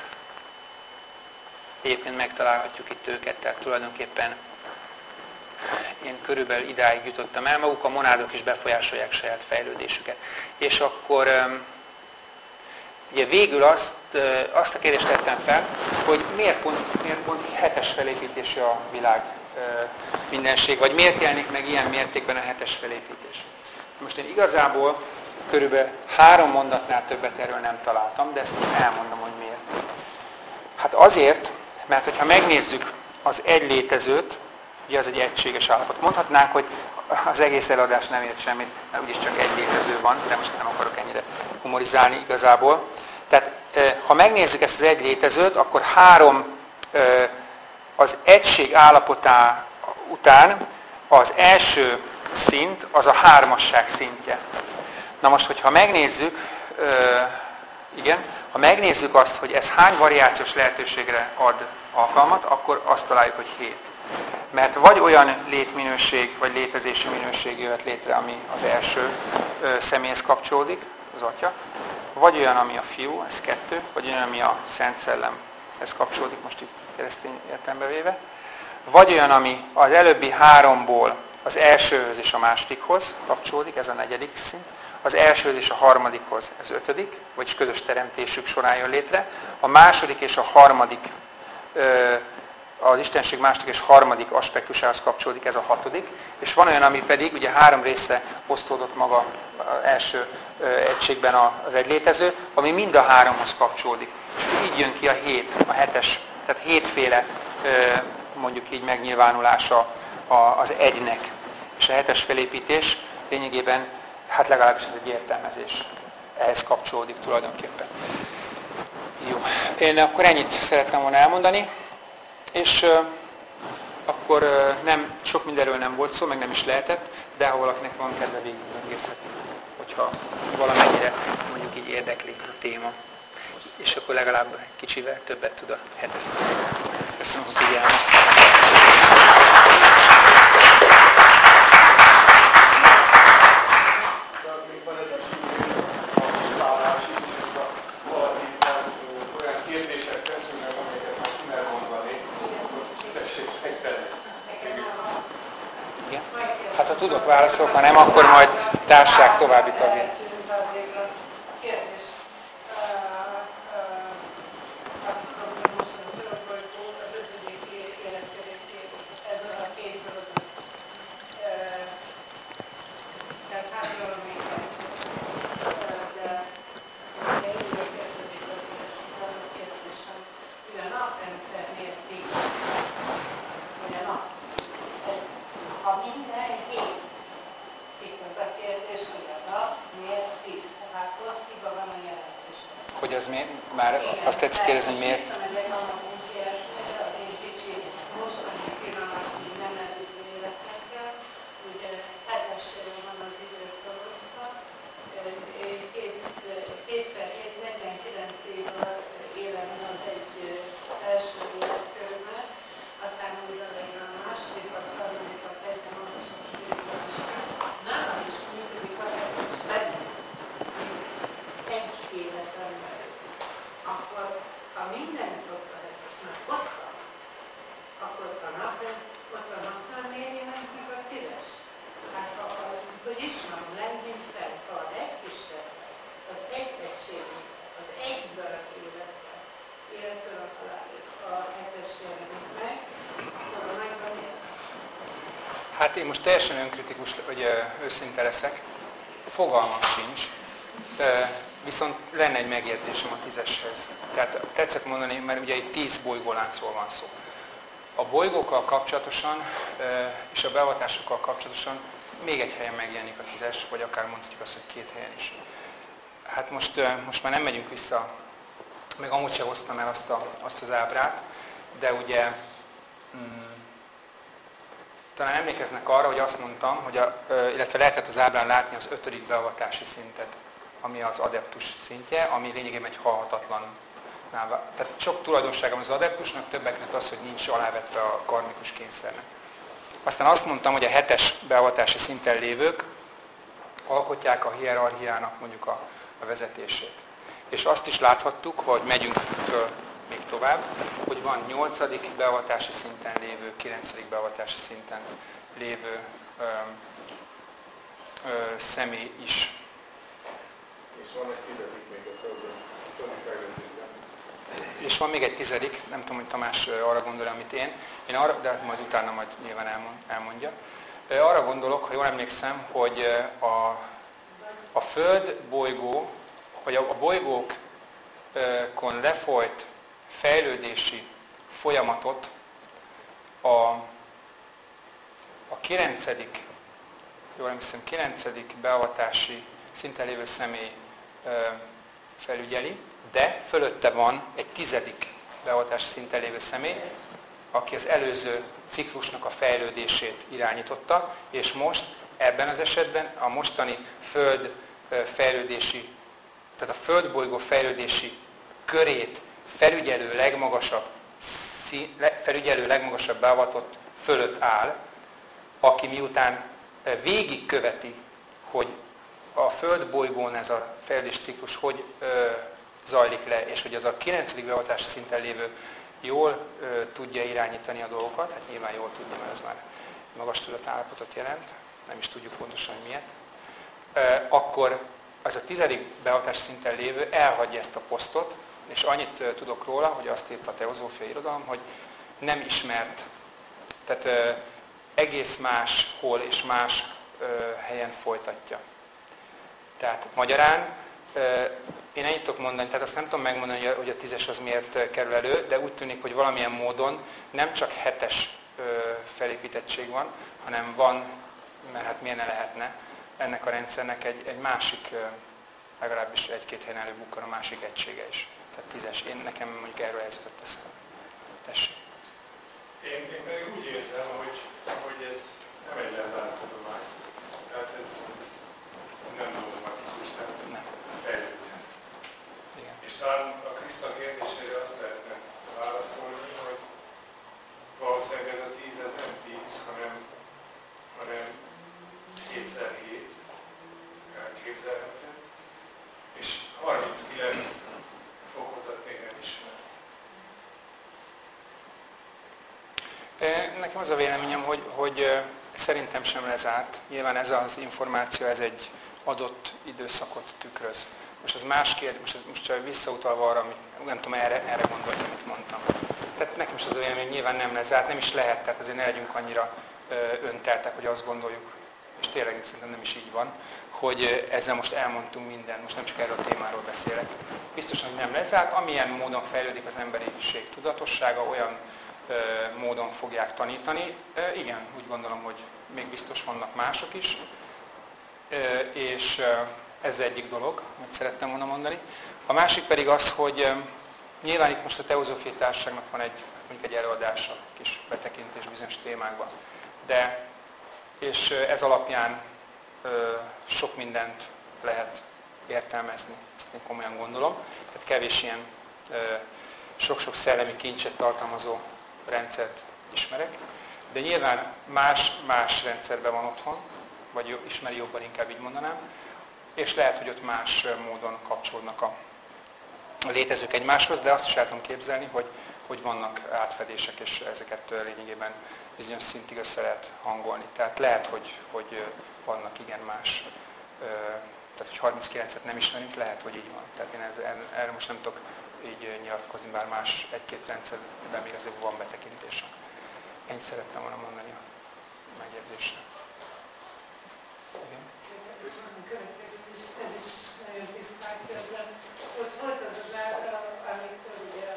Egyébként megtalálhatjuk itt őket, tehát tulajdonképpen én körülbelül idáig jutottam el, maguk a monádok is befolyásolják saját fejlődésüket. És akkor ugye végül azt a kérdést tettem fel, hogy miért pont 7-es felépítése a világ mindenség, vagy miért jelenik meg ilyen mértékben a 7-es felépítés. Most én igazából körülbelül 3 mondatnál többet erről nem találtam, de ezt most elmondom, hogy miért. Hát azért, mert hogyha megnézzük az egy létezőt, ugye az egy egységes állapot. Mondhatnánk, hogy az egész előadás nem ért semmit, mert úgyis csak egy létező van, de most nem akarok ennyire humorizálni igazából. Tehát ha megnézzük ezt az egy létezőt, akkor három az egység állapotá után az első szint az a hármasság szintje. Na most, hogyha megnézzük, ha megnézzük azt, hogy ez hány variációs lehetőségre ad alkalmat, akkor azt találjuk, hogy 7. Mert vagy olyan létminőség, vagy létezési minőség jöhet létre, ami az első személyhez kapcsolódik, az Atya, vagy olyan, ami a Fiú, ez 2, vagy olyan, ami a Szent Szellemhez kapcsolódik, most itt keresztény értelembe véve, vagy olyan, ami az előbbi háromból az elsőhöz és a másodikhoz kapcsolódik, ez a 4. szint, az elsőhöz és a harmadikhoz, ez 5., vagyis közös teremtésük során jön létre, a második és a harmadik, az Istenség második és harmadik aspektusához kapcsolódik, ez a 6., és van olyan, ami pedig ugye 3 része osztódott maga az első egységben az egy létező, ami mind a 3-hoz kapcsolódik. És így jön ki a 7, a 7-es, tehát 7 féle mondjuk így megnyilvánulása az egynek. És a 7-es felépítés lényegében, hát legalábbis ez egy értelmezés, ehhez kapcsolódik tulajdonképpen. Jó, én akkor ennyit szerettem volna elmondani, és akkor nem, sok mindenről nem volt szó, meg nem is lehetett, de ha valakinek van kedve, végignézheti, hogyha valamennyire mondjuk így érdekli a téma. És akkor legalább egy kicsivel többet tud a 7-es. Köszönöm, hogy figyelmet. Hát ha tudok válaszolni, ha nem, akkor majd társaság további tagjai. Hogy az miért? Már azt tetszik kérdezni, hogy miért? Hát én most teljesen önkritikus, hogy őszinte leszek, fogalmam sincs, viszont lenne egy megjegyzésem a 10-eshez. Tehát tetszett mondani, mert ugye itt 10 bolygóláncról van szó. A bolygókkal kapcsolatosan és a beavatásokkal kapcsolatosan még egy helyen megjelenik a 10-es, vagy akár mondhatjuk azt, hogy 2 helyen is. Hát most már nem megyünk vissza, meg amúgy sem hoztam el azt az ábrát, de ugye talán emlékeznek arra, hogy azt mondtam, hogy illetve lehetett az ábrán látni az 5. beavatási szintet, ami az adeptus szintje, ami lényegében egy halhatatlan. Tehát sok tulajdonságom az adeptusnak, többek között az, hogy nincs alávetve a karmikus kényszernek. Aztán azt mondtam, hogy a 7-es beavatási szinten lévők alkotják a hierarchiának mondjuk a vezetését. És azt is láthattuk, hogy megyünk föl még tovább, hogy van 8. beavatási szinten lévő, 9. beavatási szinten lévő személy is. És van egy 10. még a földön. És van még egy 10., nem tudom, hogy Tamás arra gondol, amit én arra, de majd utána majd nyilván elmondja. Arra gondolok, ha jól emlékszem, hogy a Föld bolygó, vagy a bolygókon lefolyt fejlődési folyamatot a 9. jól emlékszem, 9. beavatási szinten lévő személy felügyeli, de fölötte van egy 10. beavatási szinten lévő személy, aki az előző ciklusnak a fejlődését irányította, és most ebben az esetben a mostani Föld fejlődési, tehát a Földbolygó fejlődési körét felügyelő legmagasabb beavatott fölött áll, aki miután végigköveti, hogy a Földbolygón ez a fejlődés ciklus hogy zajlik le, és hogy az a 9. beavatási szinten lévő jól tudja irányítani a dolgokat, hát nyilván jól tudja, mert ez már magas tudatállapotot jelent, nem is tudjuk pontosan, hogy miért, akkor az a 10. beavatási szinten lévő elhagyja ezt a posztot, és annyit tudok róla, hogy azt írta a teozófiai irodalom, hogy nem ismert, tehát egész más hol és más helyen folytatja. Tehát magyarán én ennyit tudok mondani, tehát azt nem tudom megmondani, hogy a 10-es az miért kerül elő, de úgy tűnik, hogy valamilyen módon nem csak 7-es felépítettség van, hanem van, mert hát miért ne lehetne, ennek a rendszernek egy másik, legalábbis egy-két helyen előbukkan a másik egysége is. Tehát 10-es, nekem mondjuk erről ez jutott eszembe. Tessék. Én pedig úgy érzem, hogy ez nem egy lezárt tudomány. Tehát ez nem dogmatikus, nem fejlődő. És talán a Kriszta kérdésére azt lehetne válaszolni, hogy valószínűleg ez a 10 ez nem 10, hanem 2x7 elképzelhető, és 39 fokozat még nem ismer. Nekem az a véleményem, hogy szerintem sem lezárt. Nyilván ez az információ, ez egy adott időszakot tükröz. Most az más kérdés, most csak visszautalva arra, amit nem tudom, erre gondolni, amit mondtam. Tehát nekem is az a vélemény, hogy nyilván nem lezárt, nem is lehet, tehát azért ne legyünk annyira önteltek, hogy azt gondoljuk, és tényleg szerintem nem is így van, hogy ezzel most elmondtunk mindent, most nem csak erről a témáról beszélek. Biztosan, hogy nem lezárt, amilyen módon fejlődik az emberiség tudatossága, olyan módon fogják tanítani. Igen, úgy gondolom, hogy még biztos vannak mások is, és ez egyik dolog, amit szerettem volna mondani. A másik pedig az, hogy nyilván itt most a Teozófiai Társaságnak van mondjuk egy előadása, kis betekintés bizonyos témákba, és ez alapján sok mindent lehet értelmezni, ezt én komolyan gondolom. Tehát kevés ilyen sok-sok szellemi kincset tartalmazó rendszert ismerek, de nyilván más rendszerben van otthon, vagy ismeri jobban, inkább így mondanám, és lehet, hogy ott más módon kapcsolódnak a létezők egymáshoz, de azt is el tudom képzelni, hogy vannak átfedések, és ezeket lényegében bizonyos szintig össze lehet hangolni. Tehát lehet, hogy vannak igen más, tehát hogy 39-et nem ismerünk, lehet, hogy így van. Tehát én erre most nem tudok így nyilatkozni, bár más egy-két rendszerben még azért van betekintésem. Ennyit szerettem volna mondani a megjegyzésre. Igen. Ez is nagyon tisztán kérdem. Ott volt az az ára, amikor ugye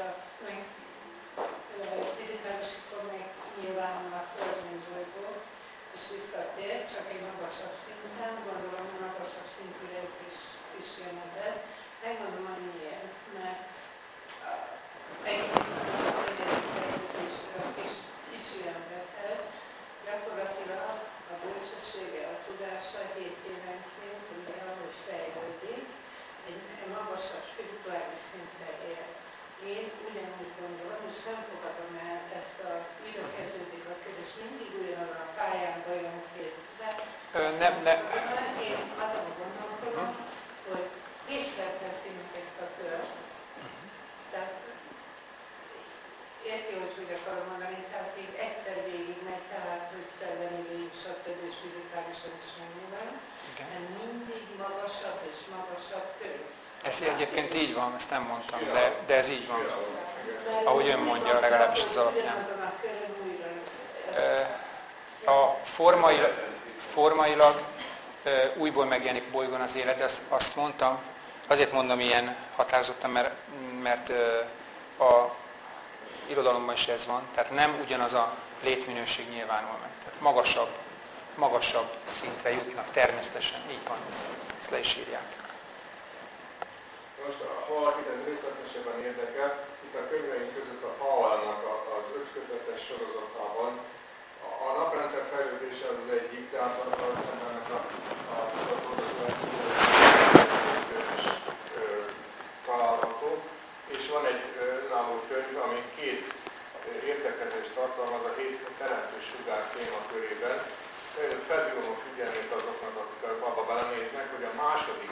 fizikálosítom még nyilván a földműzőből, és visszatér, csak egy magasabb szinten, gondolom, hogy magasabb szintűre is jön ebben. Megmondom, hogy miért, mert egészen a fejlődésre a kicsi emberhez gyakorlatilag a bölcsessége, a tudása 7 évenként, ugye, ahogy fejlődik, egy magasabb spirituális szintre ér. Én ugyanúgy gondolom, és nem fogadom el ezt a újra kezdődik a kör, és mindig ugyanazon a pályán vagyunk készítve. Én azon gondolkodom, hogy kétszer teszünk ezt a kört. Tehát érti, hogy úgy akarom mondani, tehát így egyszer végig megy, tehát hogy szellemi végig, stb. És fizikálisan is megnyilván, de mindig magasabb és magasabb kör. Ez egyébként így van, ezt nem mondtam, de ez így van. Ahogy ön mondja, legalábbis az alapján. Formailag újból megjelenik bolygón az élet, de azt mondtam, azért mondom ilyen határozottan, mert irodalomban is ez van, tehát nem ugyanaz a létminőség nyilvánul meg. Tehát magasabb szintre jutnak természetesen, így van, ezt le is írják. Most, ha valakit ez részletesebben érdekel, itt a könyveink között a Powell-nak az 5 kötetes sorozatában a naprendszer fejlődése az egyik, tehát ennek a található, és van egy önálló könyv, ami 2 értekezést tartalmaz a 7 teremtős sugár témakörében. Felhívom a figyelmét azoknak, akik abba belenéznek, hogy a második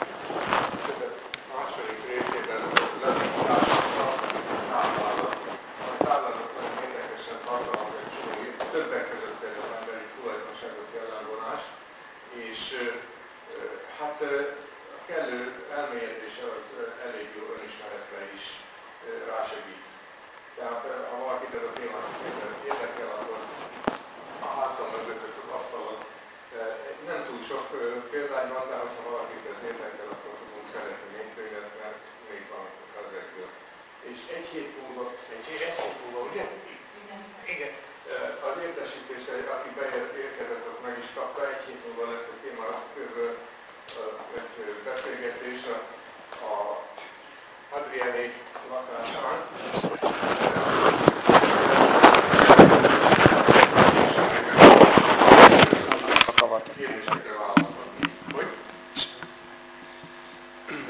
részében lezárásra táblázat. A táblázat nagyon érdekesen tartalmaz egy csomó, többek között az emberi tulajdonságok jellemvonást, és hát a kellő elmélyedése az elég jó önismeretre is rásegít. Tehát ha valakit ez a téma érdekel, akkor a hátam mögött az asztalon nem túl sok példány van, de ha valakit ez érdekel, akkor tudunk szeretni még könyvet, mert még van ezekből. És egy hét múlva, ugye? Igen. Az értesítésre, aki beérkezett, az meg is kapta, egy hét múlva lesz a téma körül egy beszélgetés a Adriánék lakásán. Kérdésekre